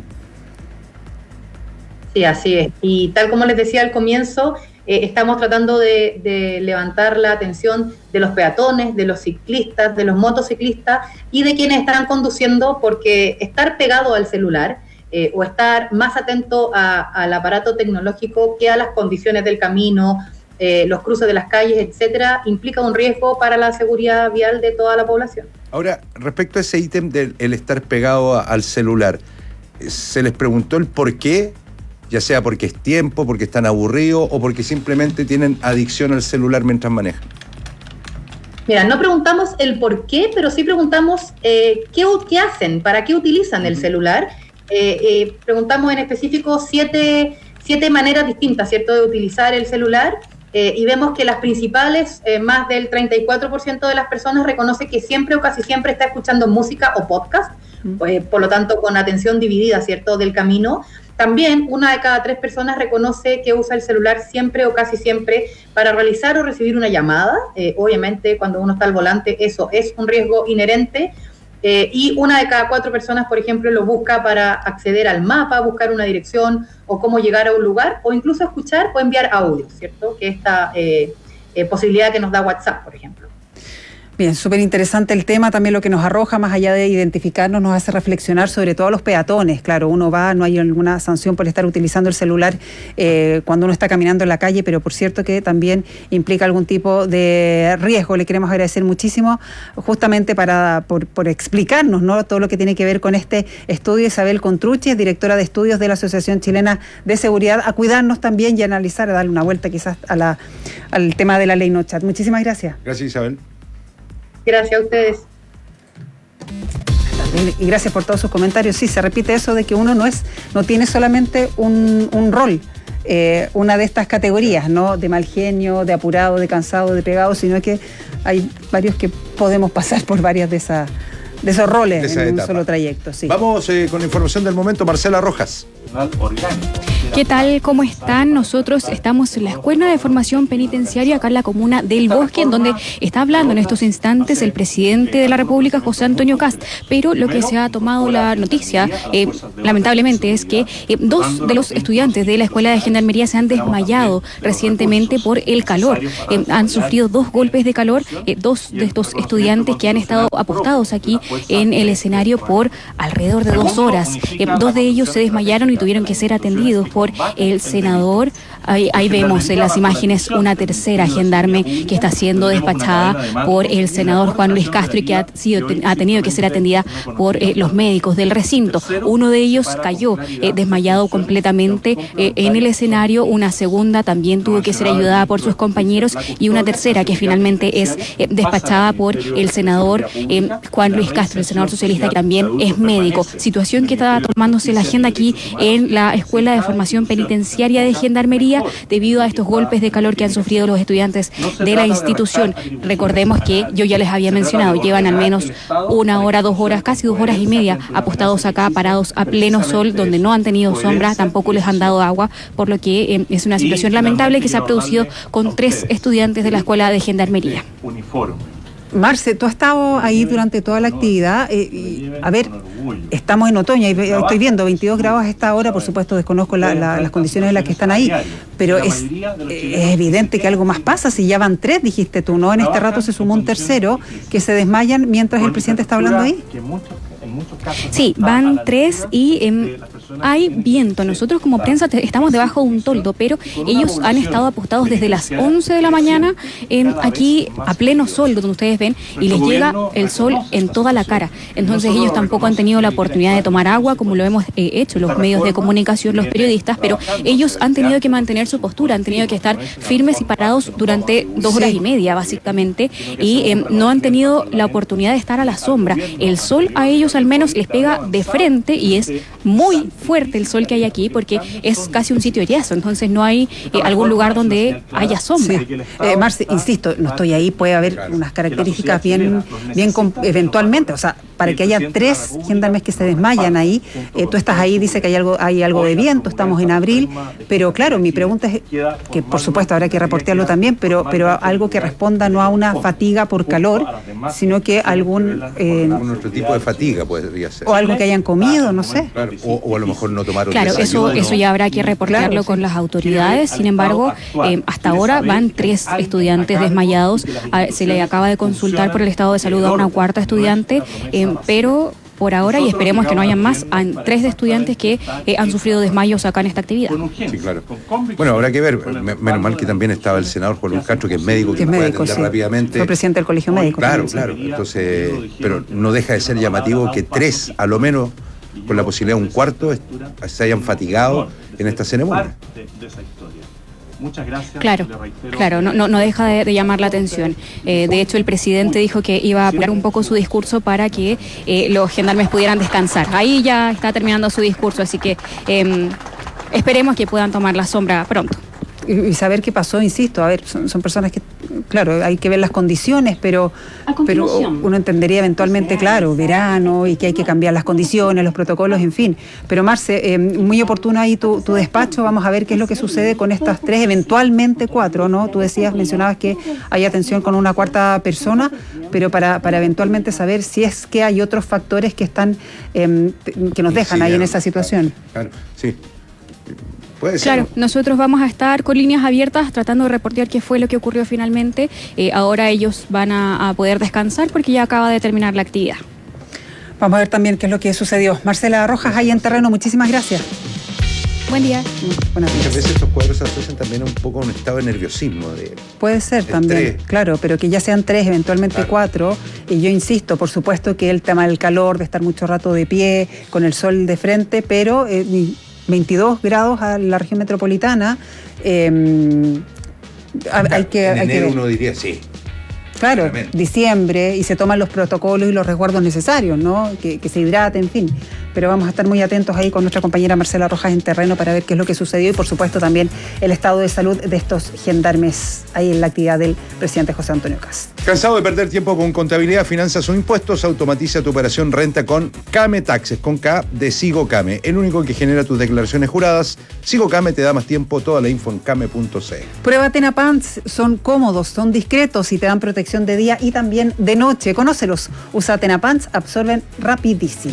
Sí, así es. Y tal como les decía al comienzo, eh, estamos tratando de, de levantar la atención de los peatones, de los ciclistas, de los motociclistas y de quienes están conduciendo, porque estar pegado al celular eh, o estar más atento a, al aparato tecnológico que a las condiciones del camino, eh, los cruces de las calles, etcétera, implica un riesgo para la seguridad vial de toda la población. Ahora, respecto a ese ítem del el estar pegado a, al celular, ¿se les preguntó el por qué? Ya sea porque es tiempo, porque están aburridos o porque simplemente tienen adicción al celular mientras manejan. Mira, no preguntamos el por qué, pero sí preguntamos eh, qué, qué hacen, para qué utilizan el celular. Eh, eh, preguntamos en específico siete, siete maneras distintas, ¿cierto?, de utilizar el celular. Eh, y vemos que las principales, eh, más del treinta y cuatro por ciento de las personas reconoce que siempre o casi siempre está escuchando música o podcast, pues, por lo tanto con atención dividida, ¿cierto?, del camino. También una de cada tres personas reconoce que usa el celular siempre o casi siempre para realizar o recibir una llamada. Eh, obviamente cuando uno está al volante eso es un riesgo inherente. Eh, y una de cada cuatro personas, por ejemplo, lo busca para acceder al mapa, buscar una dirección o cómo llegar a un lugar, o incluso escuchar o enviar audio, ¿cierto? Que esta eh, eh, posibilidad que nos da WhatsApp, por ejemplo. Bien, súper interesante el tema, también lo que nos arroja, más allá de identificarnos, nos hace reflexionar sobre todo a los peatones. Claro, uno va, no hay alguna sanción por estar utilizando el celular eh, cuando uno está caminando en la calle, pero por cierto que también implica algún tipo de riesgo. Le queremos agradecer muchísimo justamente para por, por explicarnos, ¿no?, todo lo que tiene que ver con este estudio. Isabel Contrucci, directora de estudios de la Asociación Chilena de Seguridad, a cuidarnos también y a analizar, a darle una vuelta quizás a la, al tema de la ley no chat. Muchísimas gracias. Gracias, Isabel. Gracias a ustedes. Y gracias por todos sus comentarios. Sí, se repite eso de que uno no es, no tiene solamente un, un rol, eh, una de estas categorías, ¿no?, de mal genio, de apurado, de cansado, de pegado, sino que hay varios que podemos pasar por varias de esas de esos roles de esa en etapa. Un solo trayecto. Sí. Vamos eh, con la información del momento, Marcela Rojas. Orgánico. ¿Qué tal? ¿Cómo están? Nosotros estamos en la Escuela de Formación Penitenciaria acá en la comuna del Bosque, en donde está hablando en estos instantes el presidente de la República, José Antonio Kast. Pero lo que se ha tomado la noticia, eh, lamentablemente, es que eh, dos de los estudiantes de la Escuela de Gendarmería se han desmayado recientemente por el calor. Eh, han sufrido dos golpes de calor, eh, dos de estos estudiantes que han estado apostados aquí en el escenario por alrededor de dos horas. Eh, dos de ellos se desmayaron y tuvieron que ser atendidos por el senador. Ahí, ahí vemos en las imágenes una tercera gendarme que está siendo despachada por el senador Juan Luis Castro y que ha, sido, ha tenido que ser atendida por eh, los médicos del recinto. Uno de ellos cayó eh, desmayado completamente eh, en el escenario. Una segunda también tuvo que ser ayudada por sus compañeros y una tercera que finalmente es eh, despachada por el senador eh, Juan Luis Castro, el senador socialista, que también es médico. Situación que está tomándose la agenda aquí en la Escuela de Formación Penitenciaria de Gendarmería debido a estos golpes de calor que han sufrido los estudiantes de la institución. Recordemos que yo ya les había mencionado, llevan al menos una hora, dos horas, casi dos horas y media apostados acá, parados a pleno sol, donde no han tenido sombra, tampoco les han dado agua, por lo que eh, es una situación lamentable que se ha producido con tres estudiantes de la Escuela de Gendarmería. Marce, tú has estado ahí durante toda la actividad. Eh, y, a ver, estamos en otoño y estoy viendo veintidós grados a esta hora. Por supuesto, desconozco la, la, las condiciones en las que están ahí, pero es, es evidente que algo más pasa. Si ya van tres, dijiste tú, ¿no? En este rato se sumó un tercero que se desmayan mientras el presidente está hablando ahí. Sí, van tres y eh, hay viento. Nosotros como prensa te, estamos debajo de un toldo, pero ellos han estado apostados desde las once de la mañana eh, aquí a pleno sol, donde ustedes ven, y les llega el sol en toda la cara. Entonces ellos tampoco han tenido la oportunidad de tomar agua, como lo hemos eh, hecho los medios de comunicación, los periodistas, pero ellos han tenido que mantener su postura, han tenido que estar firmes y parados durante dos horas y media, básicamente, y eh, no han tenido la oportunidad de estar a la sombra. El sol a ellos al menos les pega de frente y es muy fuerte el sol que hay aquí porque es casi un sitio yeso, entonces no hay eh, algún lugar donde haya sombra. Sí. Eh, Marce, insisto, no estoy ahí, puede haber unas características bien, bien eventualmente, o sea, para que haya tres gendarmes que se desmayan ahí, eh, tú estás ahí, dice que hay algo, hay algo de viento, estamos en abril, pero claro, mi pregunta es que por supuesto habrá que reportearlo también, pero, pero algo que responda no a una fatiga por calor, sino que algún... Eh, algún otro tipo de fatiga podría ser. O algo que hayan comido, no sé. Claro, o, o a lo mejor no tomaron Claro, eso, eso ya habrá que reportarlo claro, con sí. las autoridades. Sin embargo, eh, hasta ahora van tres estudiantes desmayados. A, se le acaba de consultar por el estado de salud a una cuarta estudiante, eh, pero por ahora, y esperemos que no hayan más, han tres de estudiantes que eh, han sufrido desmayos acá en esta actividad. Sí, claro. Bueno, habrá que ver. Menos mal que también estaba el senador Juan Luis Castro, que es médico, que, que es puede médico, atender sí. rápidamente. Fue presidente del Colegio Médico. Claro, claro. Entonces, pero no deja de ser llamativo que tres, a lo menos, con la posibilidad de un cuarto, se hayan fatigado en esta ceremonia. Muchas gracias. Claro, claro, no, no, no deja de, de llamar la atención. Eh, de hecho, el presidente dijo que iba a apurar un poco su discurso para que eh, los gendarmes pudieran descansar. Ahí ya está terminando su discurso, así que eh, esperemos que puedan tomar la sombra pronto. Y saber qué pasó, insisto, a ver, son, son personas que, claro, hay que ver las condiciones, pero, pero uno entendería eventualmente, claro, verano y que hay que cambiar las condiciones, los protocolos, en fin. Pero Marce, eh, muy oportuno ahí tu, tu despacho, vamos a ver qué es lo que sucede con estas tres, eventualmente cuatro, ¿no? Tú decías, mencionabas que hay atención con una cuarta persona, pero para, para eventualmente saber si es que hay otros factores que están, eh, que nos dejan sí, ahí claro, en esa situación. Claro, sí. Puede ser. Claro, nosotros vamos a estar con líneas abiertas tratando de reportear qué fue lo que ocurrió finalmente. Eh, ahora ellos van a, a poder descansar porque ya acaba de terminar la actividad. Vamos a ver también qué es lo que sucedió. Marcela Rojas, ahí en terreno, muchísimas gracias. Buen día. Buenas Muchas veces estos cuadros se asocian también a un poco a un estado de nerviosismo. De, Puede ser también, tres. Claro, pero que ya sean tres, eventualmente claro. cuatro. Y yo insisto, por supuesto que el tema del calor, de estar mucho rato de pie, con el sol de frente, pero... Eh, veintidós grados a la región metropolitana. Eh, hay que, en hay enero que uno diría sí. Claro, claramente. Diciembre, y se toman los protocolos y los resguardos necesarios, ¿no? Que, que se hidrate, en fin. pero vamos a estar muy atentos ahí con nuestra compañera Marcela Rojas en terreno para ver qué es lo que sucedió y por supuesto también el estado de salud de estos gendarmes ahí en la actividad del presidente José Antonio Kast. ¿Cansado de perder tiempo con contabilidad, finanzas o impuestos? Automatiza tu operación renta con Came Taxes, con K de Sigo Came, el único que genera tus declaraciones juradas. Sigo Came te da más tiempo, toda la info en came punto c l. Prueba Tena Pants, son cómodos, son discretos y te dan protección de día y también de noche. Conócelos, usa Tena Pants, absorben rapidísimo.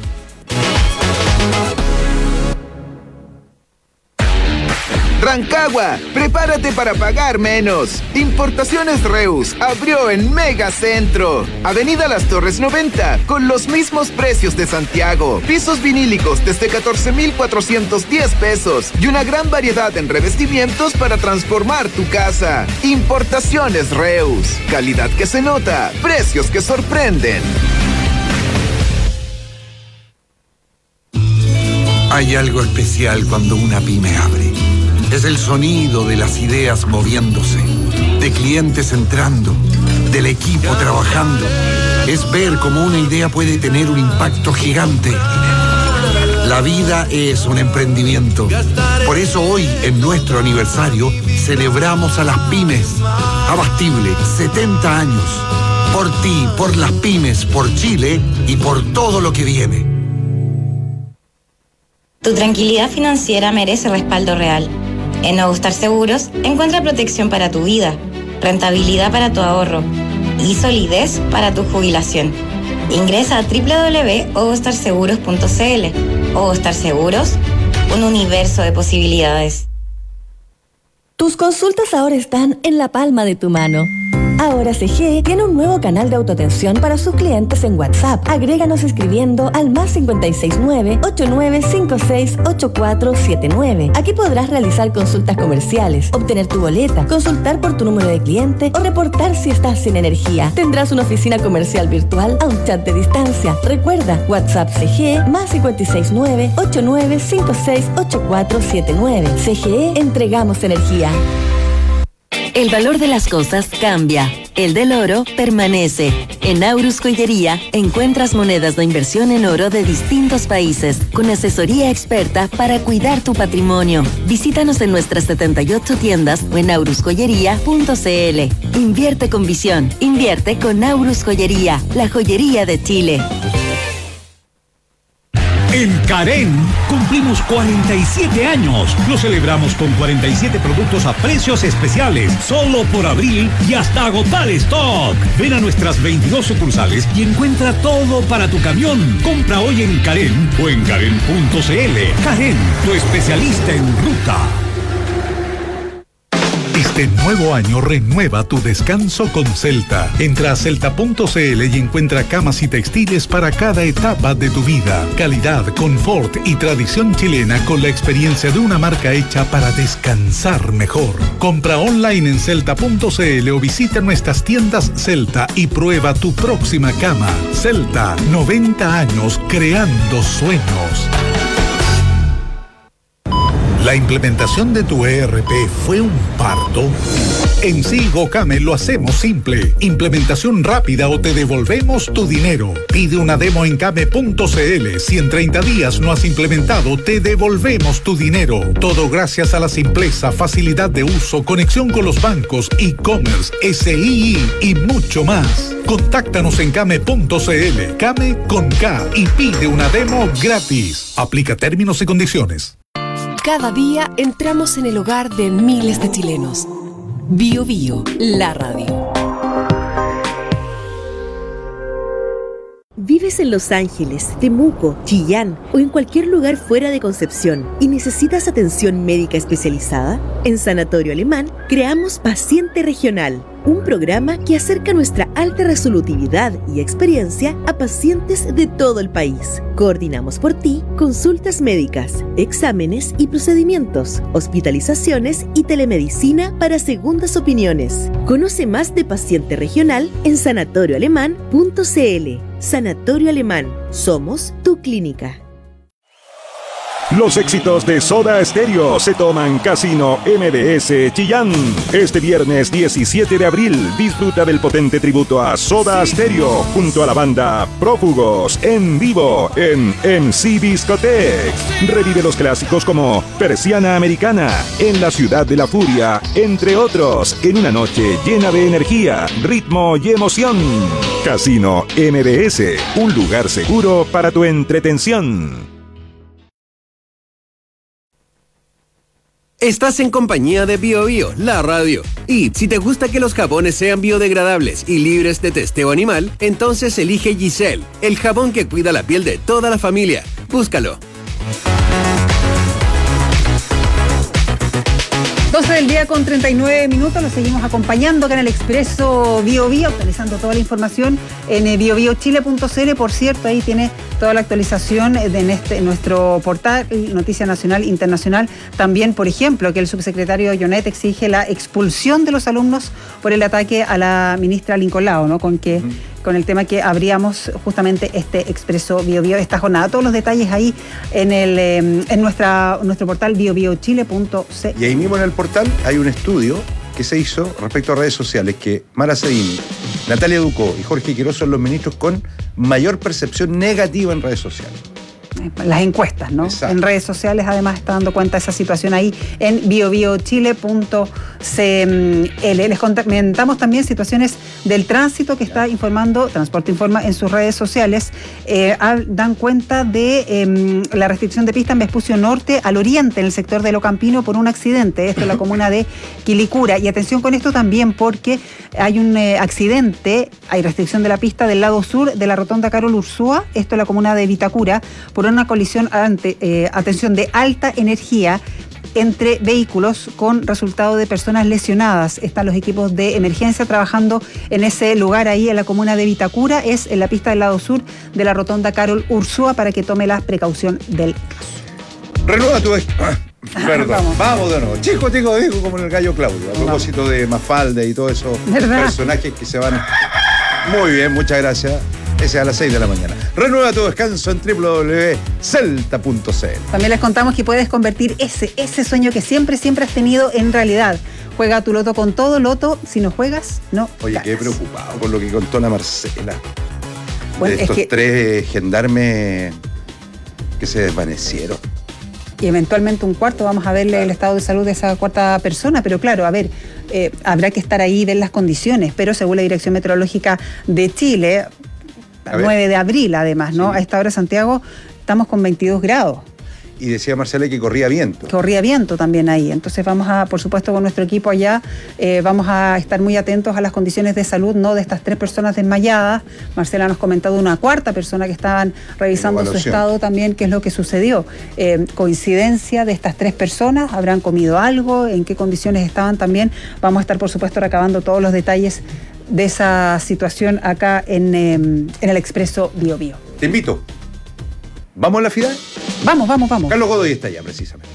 Rancagua, prepárate para pagar menos. Importaciones Reus abrió en Megacentro. Avenida Las Torres noventa, con los mismos precios de Santiago. Pisos vinílicos desde catorce mil cuatrocientos diez pesos y una gran variedad en revestimientos para transformar tu casa. Importaciones Reus, calidad que se nota, precios que sorprenden. Hay algo especial cuando una pyme abre. Es el sonido de las ideas moviéndose, de clientes entrando, del equipo trabajando. Es ver cómo una idea puede tener un impacto gigante. La vida es un emprendimiento. Por eso hoy, en nuestro aniversario, celebramos a las pymes. Abastible, setenta años. Por ti, por las pymes, por Chile y por todo lo que viene. Tu tranquilidad financiera merece respaldo real. En Ogostar Seguros encuentra protección para tu vida, rentabilidad para tu ahorro y solidez para tu jubilación. Ingresa a doble u doble u doble u punto ogostar seguros punto c l. Ogostar Seguros, un universo de posibilidades. Tus consultas ahora están en la palma de tu mano. Ahora C G E tiene un nuevo canal de autoatención para sus clientes en WhatsApp. Agréganos escribiendo al más cinco seis nueve, ocho nueve cinco seis, ocho cuatro siete nueve. Aquí podrás realizar consultas comerciales, obtener tu boleta, consultar por tu número de cliente o reportar si estás sin energía. Tendrás una oficina comercial virtual a un chat de distancia. Recuerda, WhatsApp C G E más cinco seis nueve, ocho nueve cinco seis, ocho cuatro siete nueve. C G E, entregamos energía. El valor de las cosas cambia. El del oro permanece. En Aurus Joyería encuentras monedas de inversión en oro de distintos países, con asesoría experta para cuidar tu patrimonio. Visítanos en nuestras setenta y ocho tiendas o en aurus joyería punto c l. Invierte con visión. Invierte con Aurus Joyería, la joyería de Chile. En Carén cumplimos cuarenta y siete años. Lo celebramos con cuarenta y siete productos a precios especiales, solo por abril y hasta agotar stock. Ven a nuestras veintidós sucursales y encuentra todo para tu camión. Compra hoy en Carén o en carén punto c l. Carén, tu especialista en ruta. Este nuevo año renueva tu descanso con Celta. Entra a celta punto c l y encuentra camas y textiles para cada etapa de tu vida. Calidad, confort y tradición chilena con la experiencia de una marca hecha para descansar mejor. Compra online en celta punto c l o visita nuestras tiendas Celta y prueba tu próxima cama. Celta, noventa años creando sueños. ¿La implementación de tu E R P fue un parto? En Sigo Came lo hacemos simple. Implementación rápida o te devolvemos tu dinero. Pide una demo en came punto c l. Si en treinta días no has implementado, te devolvemos tu dinero. Todo gracias a la simpleza, facilidad de uso, conexión con los bancos, e-commerce, S I I y mucho más. Contáctanos en came punto c l. Came con K y pide una demo gratis. Aplica términos y condiciones. Cada día entramos en el hogar de miles de chilenos. Bio Bio, la radio. ¿Vives en Los Ángeles, Temuco, Chillán o en cualquier lugar fuera de Concepción y necesitas atención médica especializada? En Sanatorio Alemán creamos Paciente Regional, un programa que acerca nuestra alta resolutividad y experiencia a pacientes de todo el país. Coordinamos por ti consultas médicas, exámenes y procedimientos, hospitalizaciones y telemedicina para segundas opiniones. Conoce más de Paciente Regional en sanatorio alemán punto c l. Sanatorio Alemán. Somos tu clínica. Los éxitos de Soda Stereo se toman Casino M D S Chillán. Este viernes diecisiete de abril disfruta del potente tributo a Soda Stereo junto a la banda Prófugos en vivo en M C Discotex. Revive los clásicos como Persiana Americana, En la Ciudad de la Furia, entre otros, en una noche llena de energía, ritmo y emoción. Casino M D S, un lugar seguro para tu entretención. Estás en compañía de Bio Bio, la radio. Y si te gusta que los jabones sean biodegradables y libres de testeo animal, entonces elige Giselle, el jabón que cuida la piel de toda la familia. Búscalo. doce del día con treinta y nueve minutos, lo seguimos acompañando acá en el Expreso Bio Bio, actualizando toda la información en bio bio chile punto c l. Por cierto, ahí tiene toda la actualización de en este, en nuestro portal Noticia Nacional Internacional. También, por ejemplo, que el subsecretario Jonet exige la expulsión de los alumnos por el ataque a la ministra Lincoln Lao, ¿no? Con que... Uh-huh. con el tema que abríamos justamente este Expreso Bio Bio, esta jornada. Todos los detalles ahí en el eh, en nuestra nuestro portal bio bio chile punto c l. Y ahí mismo en el portal hay un estudio que se hizo respecto a redes sociales, que Mara Seguín, Natalia Ducó y Jorge Quirós son los ministros con mayor percepción negativa en redes sociales. Las encuestas, ¿no? Exacto. En redes sociales, además, está dando cuenta de esa situación ahí en bio bio chile punto c l. Les comentamos también situaciones del tránsito que está informando, Transporte Informa en sus redes sociales. Eh, dan cuenta de eh, la restricción de pista en Vespucio Norte al oriente, en el sector de Locampino, por un accidente. Esto en la comuna de Quilicura. Y atención con esto también, porque hay un eh, accidente, hay restricción de la pista del lado sur de la rotonda Carol Ursúa, esto en la comuna de Vitacura, por una colisión ante, eh, atención, de alta energía entre vehículos con resultado de personas lesionadas. Están los equipos de emergencia trabajando en ese lugar ahí en la comuna de Vitacura. Es en la pista del lado sur de la rotonda Carol Ursúa, para que tome la precaución del caso. Renueva tu... Perdón, vamos. vamos de nuevo. Chico, chico, digo, como en el gallo Claudio. A propósito vamos. de Mafalda y todos esos ¿verdad? personajes que se van... Muy bien, muchas gracias. Ese a las seis de la mañana. Renueva tu descanso en doble u doble u doble u punto celta punto c l. También les contamos que puedes convertir ese, ese sueño que siempre, siempre has tenido en realidad. Juega tu loto con todo. Loto, si no juegas, no Oye, ganas. Qué preocupado con lo que contó la Marcela. Bueno, de estos es que... tres gendarmes que se desvanecieron. Y eventualmente un cuarto, vamos a verle claro. el estado de salud de esa cuarta persona, pero claro, a ver, eh, habrá que estar ahí y ver las condiciones, pero según la Dirección Meteorológica de Chile, nueve de abril además, ¿no? Sí. A esta hora, Santiago, estamos con veintidós grados. Y decía Marcela que corría viento. Corría viento también ahí. Entonces vamos a, por supuesto, con nuestro equipo allá, eh, vamos a estar muy atentos a las condiciones de salud, ¿no? De estas tres personas desmayadas. Marcela nos comentó de una cuarta persona que estaban revisando su estado también, qué es lo que sucedió. Eh, coincidencia de estas tres personas, habrán comido algo, en qué condiciones estaban también. Vamos a estar, por supuesto, recabando todos los detalles de esa situación acá en, eh, en el Expreso Bio Bio. Te invito. ¿Vamos a la FIDA? Vamos, vamos, vamos. Carlos Godoy está allá, precisamente.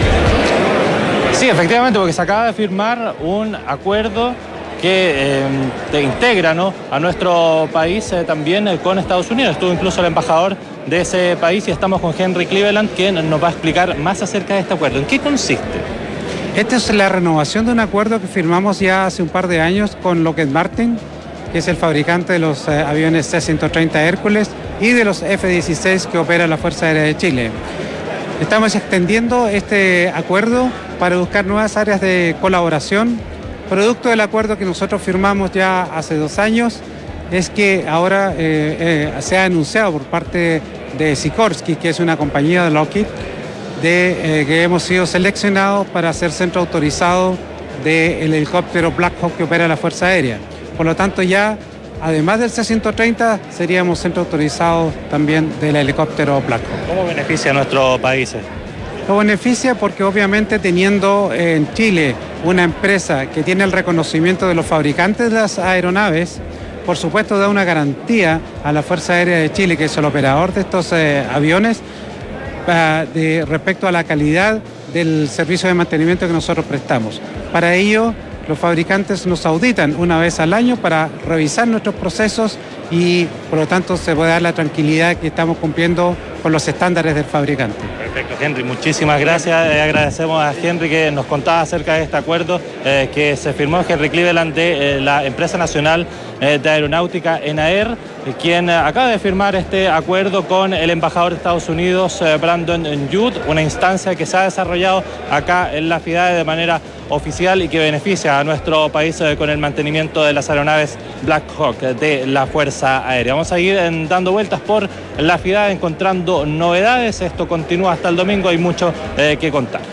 Sí, efectivamente, porque se acaba de firmar un acuerdo que eh, te integra, ¿no?, a nuestro país eh, también eh, con Estados Unidos. Estuvo incluso el embajador de ese país y estamos con Henry Cleveland, quien nos va a explicar más acerca de este acuerdo. ¿En qué consiste? Esta es la renovación de un acuerdo que firmamos ya hace un par de años con Lockheed Martin, que es el fabricante de los eh, aviones C ciento treinta Hércules y de los F dieciséis que opera la Fuerza Aérea de Chile. Estamos extendiendo este acuerdo para buscar nuevas áreas de colaboración. Producto del acuerdo que nosotros firmamos ya hace dos años es que ahora eh, eh, se ha anunciado por parte de Sikorsky, que es una compañía de Lockheed, de eh, que hemos sido seleccionados para ser centro autorizado del helicóptero Black Hawk que opera la Fuerza Aérea. Por lo tanto, ya, además del C ciento treinta, seríamos centro autorizado también del helicóptero Black Hawk. ¿Cómo beneficia a nuestros países? Lo beneficia porque obviamente teniendo en Chile una empresa que tiene el reconocimiento de los fabricantes de las aeronaves, por supuesto da una garantía a la Fuerza Aérea de Chile, que es el operador de estos eh, aviones, uh, de, respecto a la calidad del servicio de mantenimiento que nosotros prestamos. Para ello, los fabricantes nos auditan una vez al año para revisar nuestros procesos y por lo tanto se puede dar la tranquilidad que estamos cumpliendo con los estándares del fabricante. Perfecto, Henry, muchísimas gracias. Eh, agradecemos a Henry que nos contaba acerca de este acuerdo eh, que se firmó en Henry Cleveland de eh, la empresa nacional eh, de aeronáutica ENAER, eh, quien eh, acaba de firmar este acuerdo con el embajador de Estados Unidos, eh, Brandon Judd, una instancia que se ha desarrollado acá en la FIDAE de manera oficial y que beneficia a nuestro país eh, con el mantenimiento de las aeronaves Black Hawk eh, de la Fuerza Aérea. Vamos a ir eh, dando vueltas por la FIDAE encontrando novedades. Esto continúa hasta el domingo, hay mucho eh, que contar.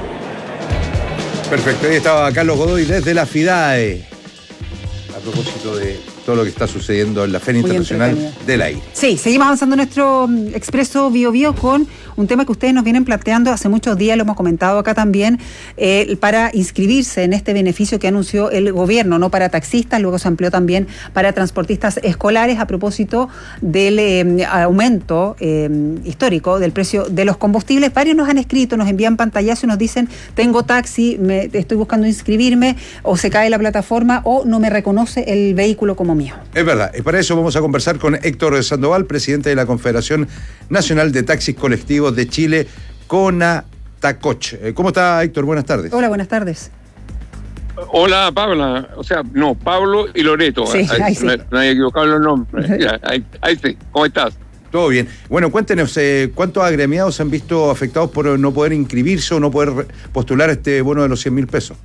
Perfecto, ahí estaba Carlos Godoy desde la FIDAE a propósito de todo lo que está sucediendo en la Feria Internacional del Aire. Sí, seguimos avanzando en nuestro Expreso Bio Bio con un tema que ustedes nos vienen planteando hace muchos días, lo hemos comentado acá también, eh, para inscribirse en este beneficio que anunció el gobierno, no para taxistas, luego se amplió también para transportistas escolares a propósito del eh, aumento eh, histórico del precio de los combustibles. Varios nos han escrito, nos envían pantallazo y nos dicen, tengo taxi, me, estoy buscando inscribirme, o se cae la plataforma o no me reconoce el vehículo como mío. Es verdad, y para eso vamos a conversar con Héctor Sandoval, presidente de la Confederación Nacional de Taxis Colectivos de Chile, CONATACOCH. ¿Cómo está, Héctor? Buenas tardes. Hola, buenas tardes. Hola, Pablo. O sea, no, Pablo y Loreto. Sí, ahí, ahí sí. No, no hay equivocado los nombres. Ya, ahí, ahí sí. ¿Cómo estás? Todo bien. Bueno, cuéntenos, eh, ¿cuántos agremiados se han visto afectados por no poder inscribirse o no poder postular este bono de los cien mil pesos?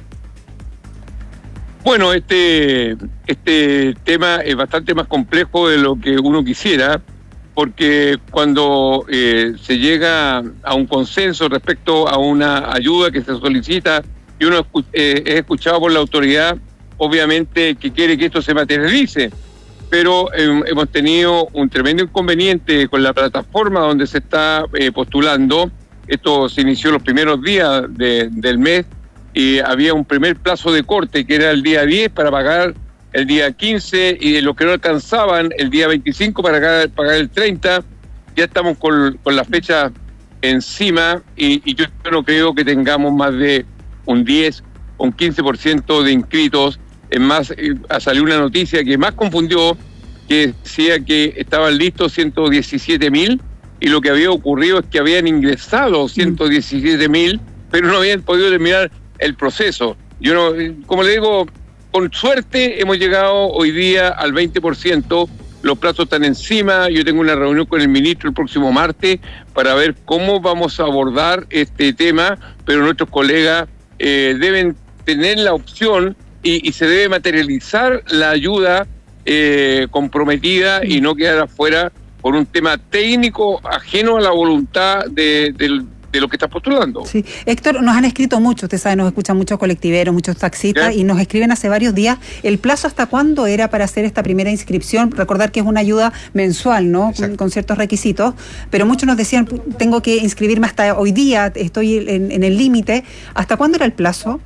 Bueno, este, este tema es bastante más complejo de lo que uno quisiera, porque cuando eh, se llega a un consenso respecto a una ayuda que se solicita y uno eh, es escuchado por la autoridad, obviamente que quiere que esto se materialice, pero eh, hemos tenido un tremendo inconveniente con la plataforma donde se está eh, postulando. Esto se inició los primeros días de, del mes y había un primer plazo de corte que era el día diez para pagar el día quince y los que no alcanzaban el día veinticinco para pagar, pagar el treinta. Ya estamos con, con la fecha encima y, y yo no creo que tengamos más de un diez o un quince por ciento de inscritos. Es más, salió una noticia que más confundió, que decía que estaban listos ciento diecisiete mil y lo que había ocurrido es que habían ingresado ciento diecisiete mil, pero no habían podido terminar el proceso. Yo no, como le digo, con suerte hemos llegado hoy día al veinte por ciento, los plazos están encima, yo tengo una reunión con el ministro el próximo martes para ver cómo vamos a abordar este tema, pero nuestros colegas eh, deben tener la opción y, y se debe materializar la ayuda eh, comprometida y no quedar afuera por un tema técnico ajeno a la voluntad de, del de lo que está postulando. Sí, Héctor, nos han escrito mucho, usted sabe, nos escuchan muchos colectiveros, muchos taxistas, ¿sí? Y nos escriben hace varios días. ¿El plazo hasta cuándo era para hacer esta primera inscripción? Recordar que es una ayuda mensual, ¿no? Con, con ciertos requisitos, pero muchos nos decían, tengo que inscribirme hasta hoy día, estoy en, en el límite. ¿Hasta cuándo era el plazo?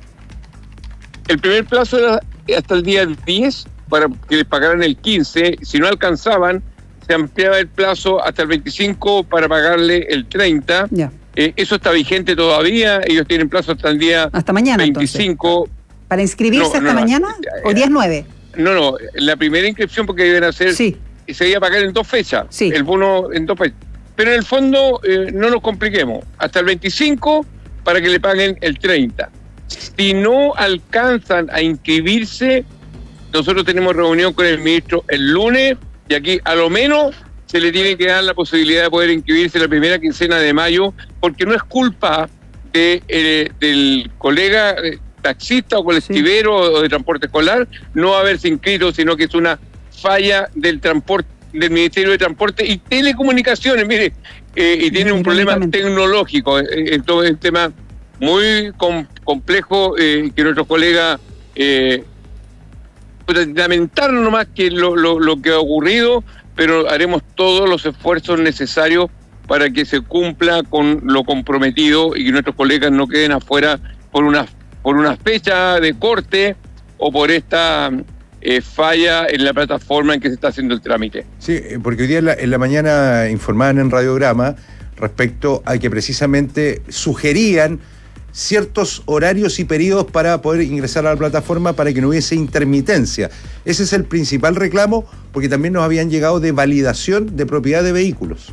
El primer plazo era hasta el día diez para que les pagaran el quince, si no alcanzaban, se ampliaba el plazo hasta el veinticinco para pagarle el treinta. Ya. Eh, eso está vigente todavía, ellos tienen plazo hasta el día hasta mañana, veinticinco. Entonces. ¿Para inscribirse no, hasta no, mañana no, o día nueve? No, no, la primera inscripción porque deben hacer, sí. Se iba a pagar en dos fechas, sí. El bono en dos fechas. Pero en el fondo eh, no nos compliquemos, hasta el veinticinco para que le paguen el treinta. Si no alcanzan a inscribirse, nosotros tenemos reunión con el ministro el lunes y aquí a lo menos se le tiene que dar la posibilidad de poder inscribirse la primera quincena de mayo, porque no es culpa de, eh, del colega eh, taxista o colectivero, sí, o de transporte escolar no haberse inscrito, sino que es una falla del transporte, del Ministerio de Transporte y Telecomunicaciones, mire, eh, y tiene un problema tecnológico. Entonces es un tema muy com- complejo eh, que nuestros colegas eh, lamentar nomás que lo, lo, lo que ha ocurrido, pero haremos todos los esfuerzos necesarios para que se cumpla con lo comprometido y que nuestros colegas no queden afuera por una, por una fecha de corte o por esta eh, falla en la plataforma en que se está haciendo el trámite. Sí, porque hoy día en la, en la mañana informaban en Radiograma respecto a que precisamente sugerían ciertos horarios y periodos para poder ingresar a la plataforma para que no hubiese intermitencia. Ese es el principal reclamo, porque también nos habían llegado de validación de propiedad de vehículos.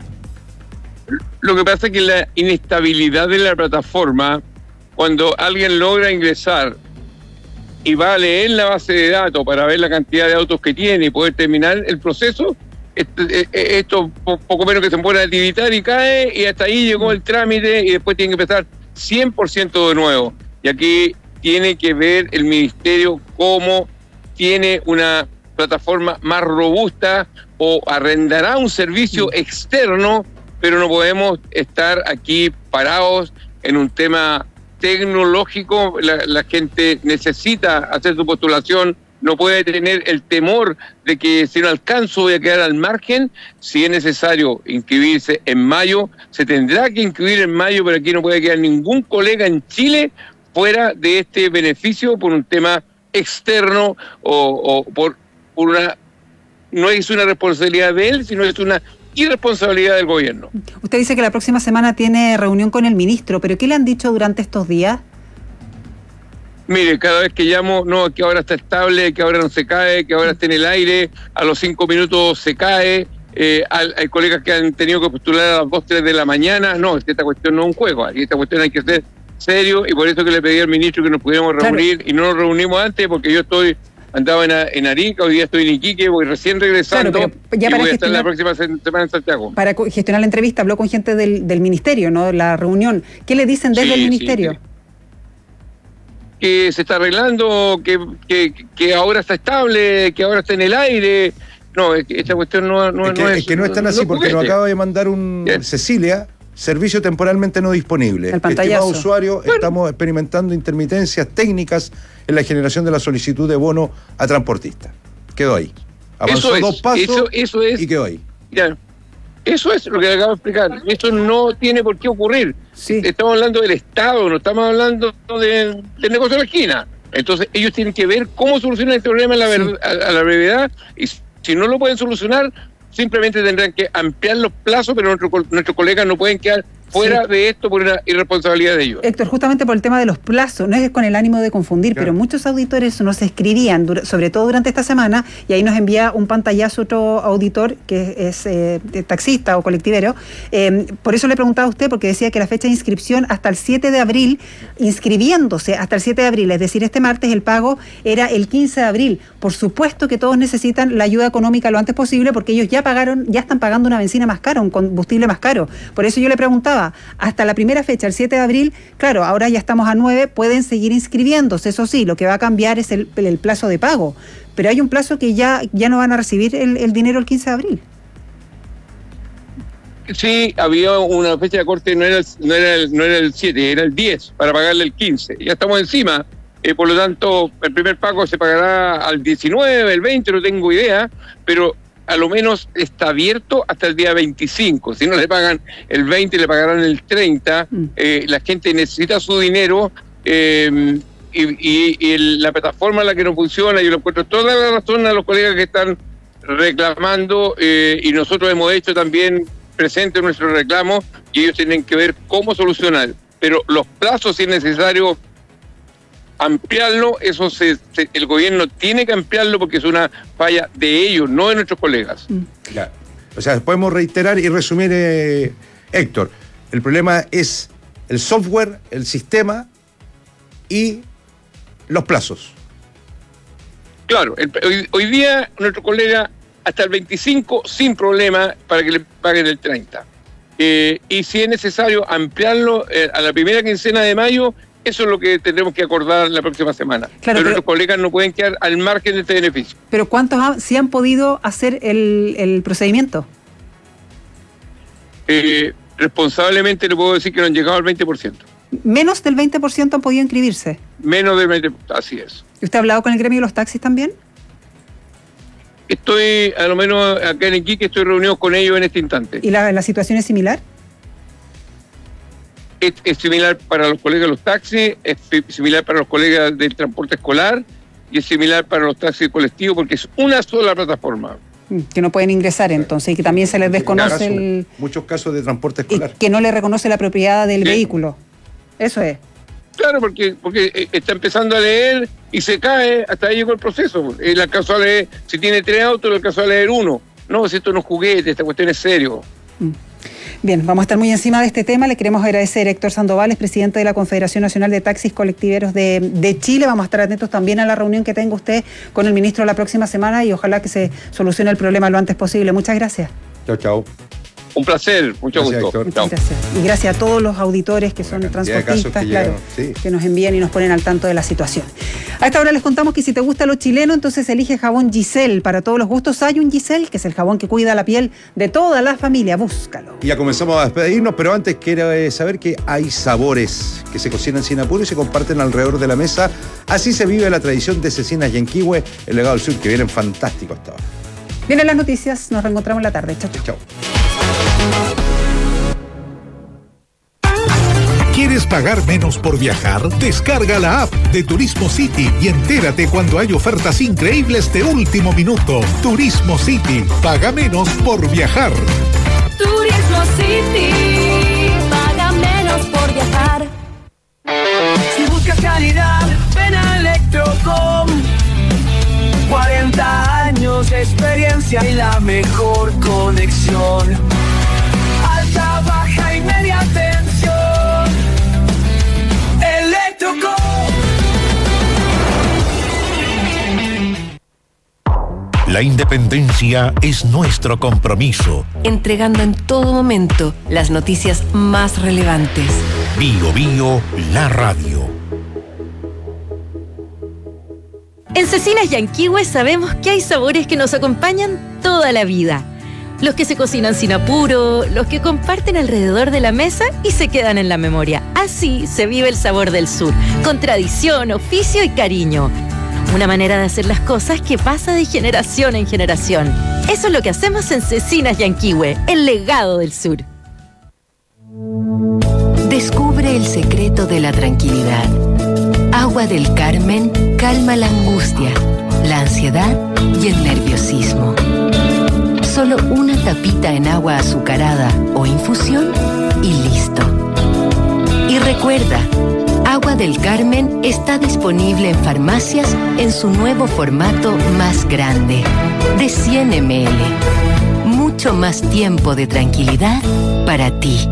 Lo que pasa es que la inestabilidad de la plataforma, cuando alguien logra ingresar y va a leer la base de datos para ver la cantidad de autos que tiene y poder terminar el proceso, esto, esto poco menos que se pone a tibitar y cae, y hasta ahí llegó el trámite y después tiene que empezar cien por ciento de nuevo. Y aquí tiene que ver el ministerio cómo tiene una plataforma más robusta o arrendará un servicio externo, pero no podemos estar aquí parados en un tema tecnológico. La, la gente necesita hacer su postulación, no puede tener el temor de que si no alcanzo voy a quedar al margen. Si es necesario inscribirse en mayo, se tendrá que inscribir en mayo, pero aquí no puede quedar ningún colega en Chile fuera de este beneficio por un tema externo o, o por, por una... No es una responsabilidad de él, sino es una irresponsabilidad del gobierno. Usted dice que la próxima semana tiene reunión con el ministro, pero ¿qué le han dicho durante estos días? Mire, cada vez que llamo, no, que ahora está estable, que ahora no se cae, que ahora está en el aire, a los cinco minutos se cae, eh, hay, hay colegas que han tenido que postular a las dos, tres de la mañana. No, esta cuestión no es un juego, aquí esta cuestión hay que ser serio, y por eso que le pedí al ministro que nos pudiéramos reunir, claro. Y no nos reunimos antes porque yo estoy... Andaba en, en Arica, hoy día estoy en Iquique, voy recién regresando, claro, ya y voy a estar la próxima semana en Santiago. Para gestionar la entrevista, habló con gente del, del ministerio, ¿no? La reunión. ¿Qué le dicen desde sí, el ministerio? Sí, sí. Que se está arreglando, que, que, que ahora está estable, que ahora está en el aire. No, es que esta cuestión no, no, es, que, no es... Es que no es tan así, porque nos acaba de mandar un Bien. Cecilia, servicio temporalmente no disponible. El pantallazo. Estimados usuarios, bueno. Estamos experimentando intermitencias técnicas en la generación de la solicitud de bono a transportistas. Quedó ahí. Avanzó es, dos pasos eso, eso es, y quedó ahí. Ya. Eso es lo que le acabo de explicar. Esto no tiene por qué ocurrir. Sí. Estamos hablando del Estado, no estamos hablando de, del negocio de la esquina. Entonces ellos tienen que ver cómo solucionar este problema a la, sí. a, a la brevedad, y si no lo pueden solucionar, simplemente tendrán que ampliar los plazos, pero nuestros nuestros colegas no pueden quedar fuera sí. de esto por una irresponsabilidad de ellos. Héctor, justamente por el tema de los plazos, no es con el ánimo de confundir, claro. Pero muchos auditores nos escribían, sobre todo durante esta semana, y ahí nos envía un pantallazo otro auditor que es eh, taxista o colectivero. Eh, por eso le preguntaba a usted, porque decía que la fecha de inscripción hasta el siete de abril, inscribiéndose hasta el siete de abril, es decir, este martes el pago era el quince de abril. Por supuesto que todos necesitan la ayuda económica lo antes posible, porque ellos ya pagaron, ya están pagando una benzina más cara, un combustible más caro. Por eso yo le preguntaba, hasta la primera fecha, el siete de abril, claro, ahora ya estamos a nueve, pueden seguir inscribiéndose, eso sí, lo que va a cambiar es el, el plazo de pago, pero hay un plazo que ya, ya no van a recibir el, el dinero el quince de abril. Sí, había una fecha de corte, no era el, no era el, no era el siete, era el diez, para pagarle el quince, ya estamos encima, eh, por lo tanto, el primer pago se pagará al diecinueve, el veinte, no tengo idea, pero a lo menos está abierto hasta el día veinticinco. Si no le pagan el veinte, le pagarán el treinta. Mm. Eh, la gente necesita su dinero eh, y, y, y el, la plataforma en la que no funciona, yo lo encuentro toda la razón a los colegas que están reclamando eh, y nosotros hemos hecho también presente nuestro reclamo y ellos tienen que ver cómo solucionar. Pero los plazos, si es necesario ampliarlo, eso se, se, el gobierno tiene que ampliarlo porque es una falla de ellos, no de nuestros colegas. Claro. O sea, podemos reiterar y resumir, eh, Héctor, el problema es el software, el sistema y los plazos. Claro, el, hoy, hoy día nuestro colega hasta el veinticinco sin problema para que le paguen el treinta. Eh, y si es necesario ampliarlo eh, a la primera quincena de mayo, eso es lo que tendremos que acordar la próxima semana. Claro, pero, pero nuestros colegas no pueden quedar al margen de este beneficio. ¿Pero cuántos ha, sí han podido hacer el, el procedimiento? Eh, responsablemente le puedo decir que no han llegado al veinte por ciento. ¿Menos del veinte por ciento han podido inscribirse? Menos del veinte por ciento, así es. ¿Usted ha hablado con el gremio de los taxis también? Estoy, a lo menos acá en Iquique, estoy reunido con ellos en este instante. ¿Y la, la situación es similar? Es, es similar para los colegas de los taxis, es similar para los colegas del transporte escolar y es similar para los taxis colectivos porque es una sola plataforma. Que no pueden ingresar entonces y que también se les desconoce caso, el... Muchos casos de transporte escolar. Y que no le reconoce la propiedad del sí. vehículo. Eso es. Claro, porque, porque está empezando a leer y se cae, hasta ahí llegó el proceso. Él alcanzó a leer, si tiene tres autos, le alcanzó a leer uno. No, si esto no es juguete, esta cuestión es serio. Bien, vamos a estar muy encima de este tema. Le queremos agradecer a Héctor Sandoval, es presidente de la Confederación Nacional de Taxis Colectiveros de, de Chile. Vamos a estar atentos también a la reunión que tenga usted con el ministro la próxima semana y ojalá que se solucione el problema lo antes posible. Muchas gracias. Chao, chao. Un placer, mucho gracias, gusto. Muchas gracias. Y gracias a todos los auditores que son transportistas, que, claro, sí. que nos envían y nos ponen al tanto de la situación. A esta hora les contamos que si te gusta lo chileno, entonces elige jabón Giselle. Para todos los gustos hay un Giselle, que es el jabón que cuida la piel de toda la familia. Búscalo. Y ya comenzamos a despedirnos, pero antes quiero eh, saber que hay sabores que se cocinan sin apuro y se comparten alrededor de la mesa. Así se vive la tradición de Cecinas Yanquihue, el legado del sur, que vienen fantásticos hasta ahora. Vienen las noticias, nos reencontramos en la tarde. Chao, chao. Chao. ¿Quieres pagar menos por viajar? Descarga la app de Turismo City y entérate cuando hay ofertas increíbles de último minuto. Turismo City, paga menos por viajar. Turismo City, paga menos por viajar. Si buscas calidad, ven a Electrocom. cuarenta años de experiencia y la mejor conexión. Alta, baja y media tensión. Electrocom. La independencia es nuestro compromiso. Entregando en todo momento las noticias más relevantes. Bio Bio, la radio. En Cecinas Yanquihue sabemos que hay sabores que nos acompañan toda la vida. Los que se cocinan sin apuro, los que comparten alrededor de la mesa y se quedan en la memoria. Así se vive el sabor del sur, con tradición, oficio y cariño. Una manera de hacer las cosas que pasa de generación en generación. Eso es lo que hacemos en Cecinas Yanquihue, el legado del sur. Descubre el secreto de la tranquilidad. Agua del Carmen calma la angustia, la ansiedad y el nerviosismo. Solo una tapita en agua azucarada o infusión y listo. Y recuerda, Agua del Carmen está disponible en farmacias en su nuevo formato más grande, de cien mililitros. Mucho más tiempo de tranquilidad para ti.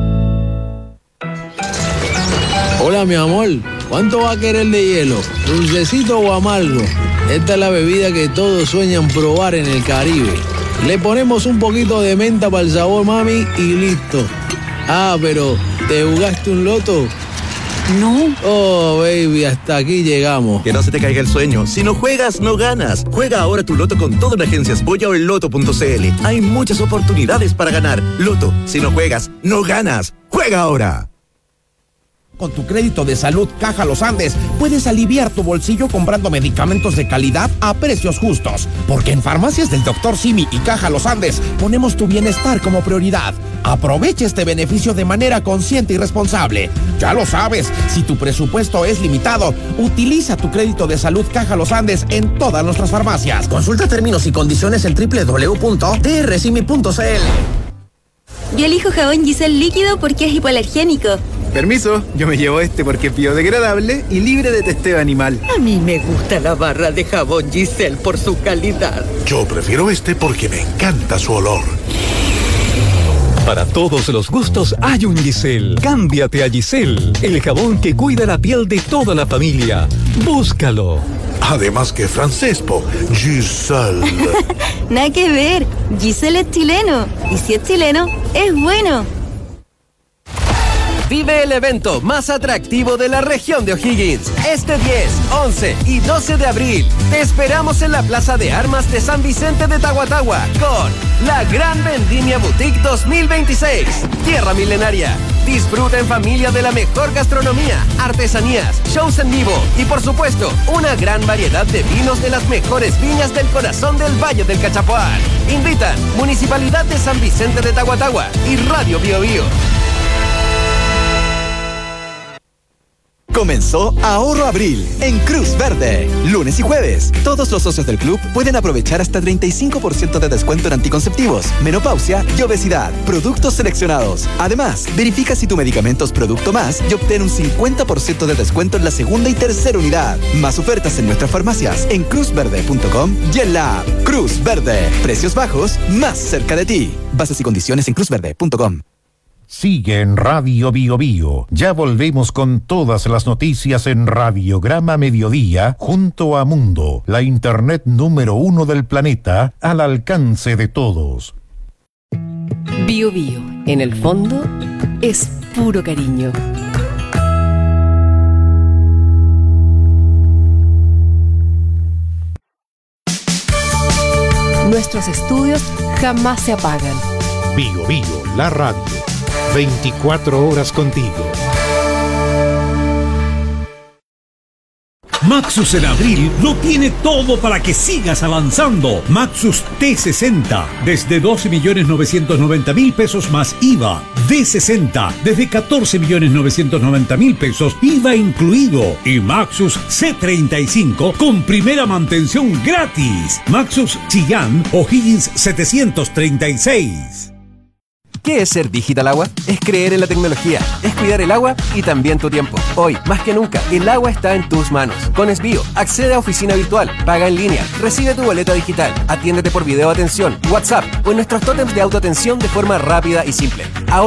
Hola, mi amor. ¿Cuánto va a querer de hielo? ¿Dulcecito o amargo? Esta es la bebida que todos sueñan probar en el Caribe. Le ponemos un poquito de menta para el sabor, mami, y listo. Ah, pero ¿te jugaste un loto? No. Oh, baby, hasta aquí llegamos. Que no se te caiga el sueño. Si no juegas, no ganas. Juega ahora tu loto con todo en Agencias Boya o en loto punto c l. Hay muchas oportunidades para ganar. Loto, si no juegas, no ganas. ¡Juega ahora! Con tu crédito de salud Caja Los Andes, puedes aliviar tu bolsillo comprando medicamentos de calidad a precios justos. Porque en Farmacias del doctor Simi y Caja Los Andes ponemos tu bienestar como prioridad. Aprovecha este beneficio de manera consciente y responsable. Ya lo sabes, si tu presupuesto es limitado, utiliza tu crédito de salud Caja Los Andes en todas nuestras farmacias. Consulta términos y condiciones en doble u doble u doble u punto t r simi punto c l. Yo elijo jabón Giselle líquido porque es hipoalergénico. Permiso, yo me llevo este porque es biodegradable y libre de testeo animal. A mí me gusta la barra de jabón Giselle por su calidad. Yo prefiero este porque me encanta su olor. Para todos los gustos hay un Giselle. Cámbiate a Giselle, el jabón que cuida la piel de toda la familia. Búscalo. Además que francés, po. Giselle. Nada que ver. Giselle es chileno. Y si es chileno, es bueno. Vive el evento más atractivo de la región de O'Higgins. Este diez, once y doce de abril. Te esperamos en la Plaza de Armas de San Vicente de Tahuatahua con la Gran Vendimia Boutique dos mil veintiséis. Tierra Milenaria. Disfruta en familia de la mejor gastronomía, artesanías, shows en vivo y por supuesto una gran variedad de vinos de las mejores viñas del corazón del Valle del Cachapoal. Invitan Municipalidad de San Vicente de Tahuatahua y Radio Bio Bio. Comenzó Ahorro Abril en Cruz Verde. Lunes y jueves, todos los socios del club pueden aprovechar hasta treinta y cinco por ciento de descuento en anticonceptivos, menopausia y obesidad. Productos seleccionados. Además, verifica si tu medicamento es Producto Más y obtén un cincuenta por ciento de descuento en la segunda y tercera unidad. Más ofertas en nuestras farmacias en cruz verde punto com y en la app Cruz Verde. Precios bajos más cerca de ti. Bases y condiciones en cruz verde punto com. Sigue en Radio Bio Bio. Ya volvemos con todas las noticias en Radiograma Mediodía junto a Mundo, la internet número uno del planeta, al alcance de todos. Bio Bio, en el fondo, es puro cariño. Nuestros estudios jamás se apagan. Bio Bio, la radio. veinticuatro horas contigo. Maxus en abril lo tiene todo para que sigas avanzando. Maxus T sesenta, desde doce millones novecientos noventa mil pesos más I V A. D sesenta, desde catorce millones novecientos noventa mil pesos, I V A incluido. Y Maxus C treinta y cinco con primera mantención gratis. Maxus Chillán O'Higgins setecientos treinta y seis. ¿Qué es ser Digital Agua? Es creer en la tecnología, es cuidar el agua y también tu tiempo. Hoy, más que nunca, el agua está en tus manos. Con Esbio, accede a oficina virtual, paga en línea, recibe tu boleta digital, atiéndete por video atención, WhatsApp o en nuestros tótems de autoatención de forma rápida y simple. Ahora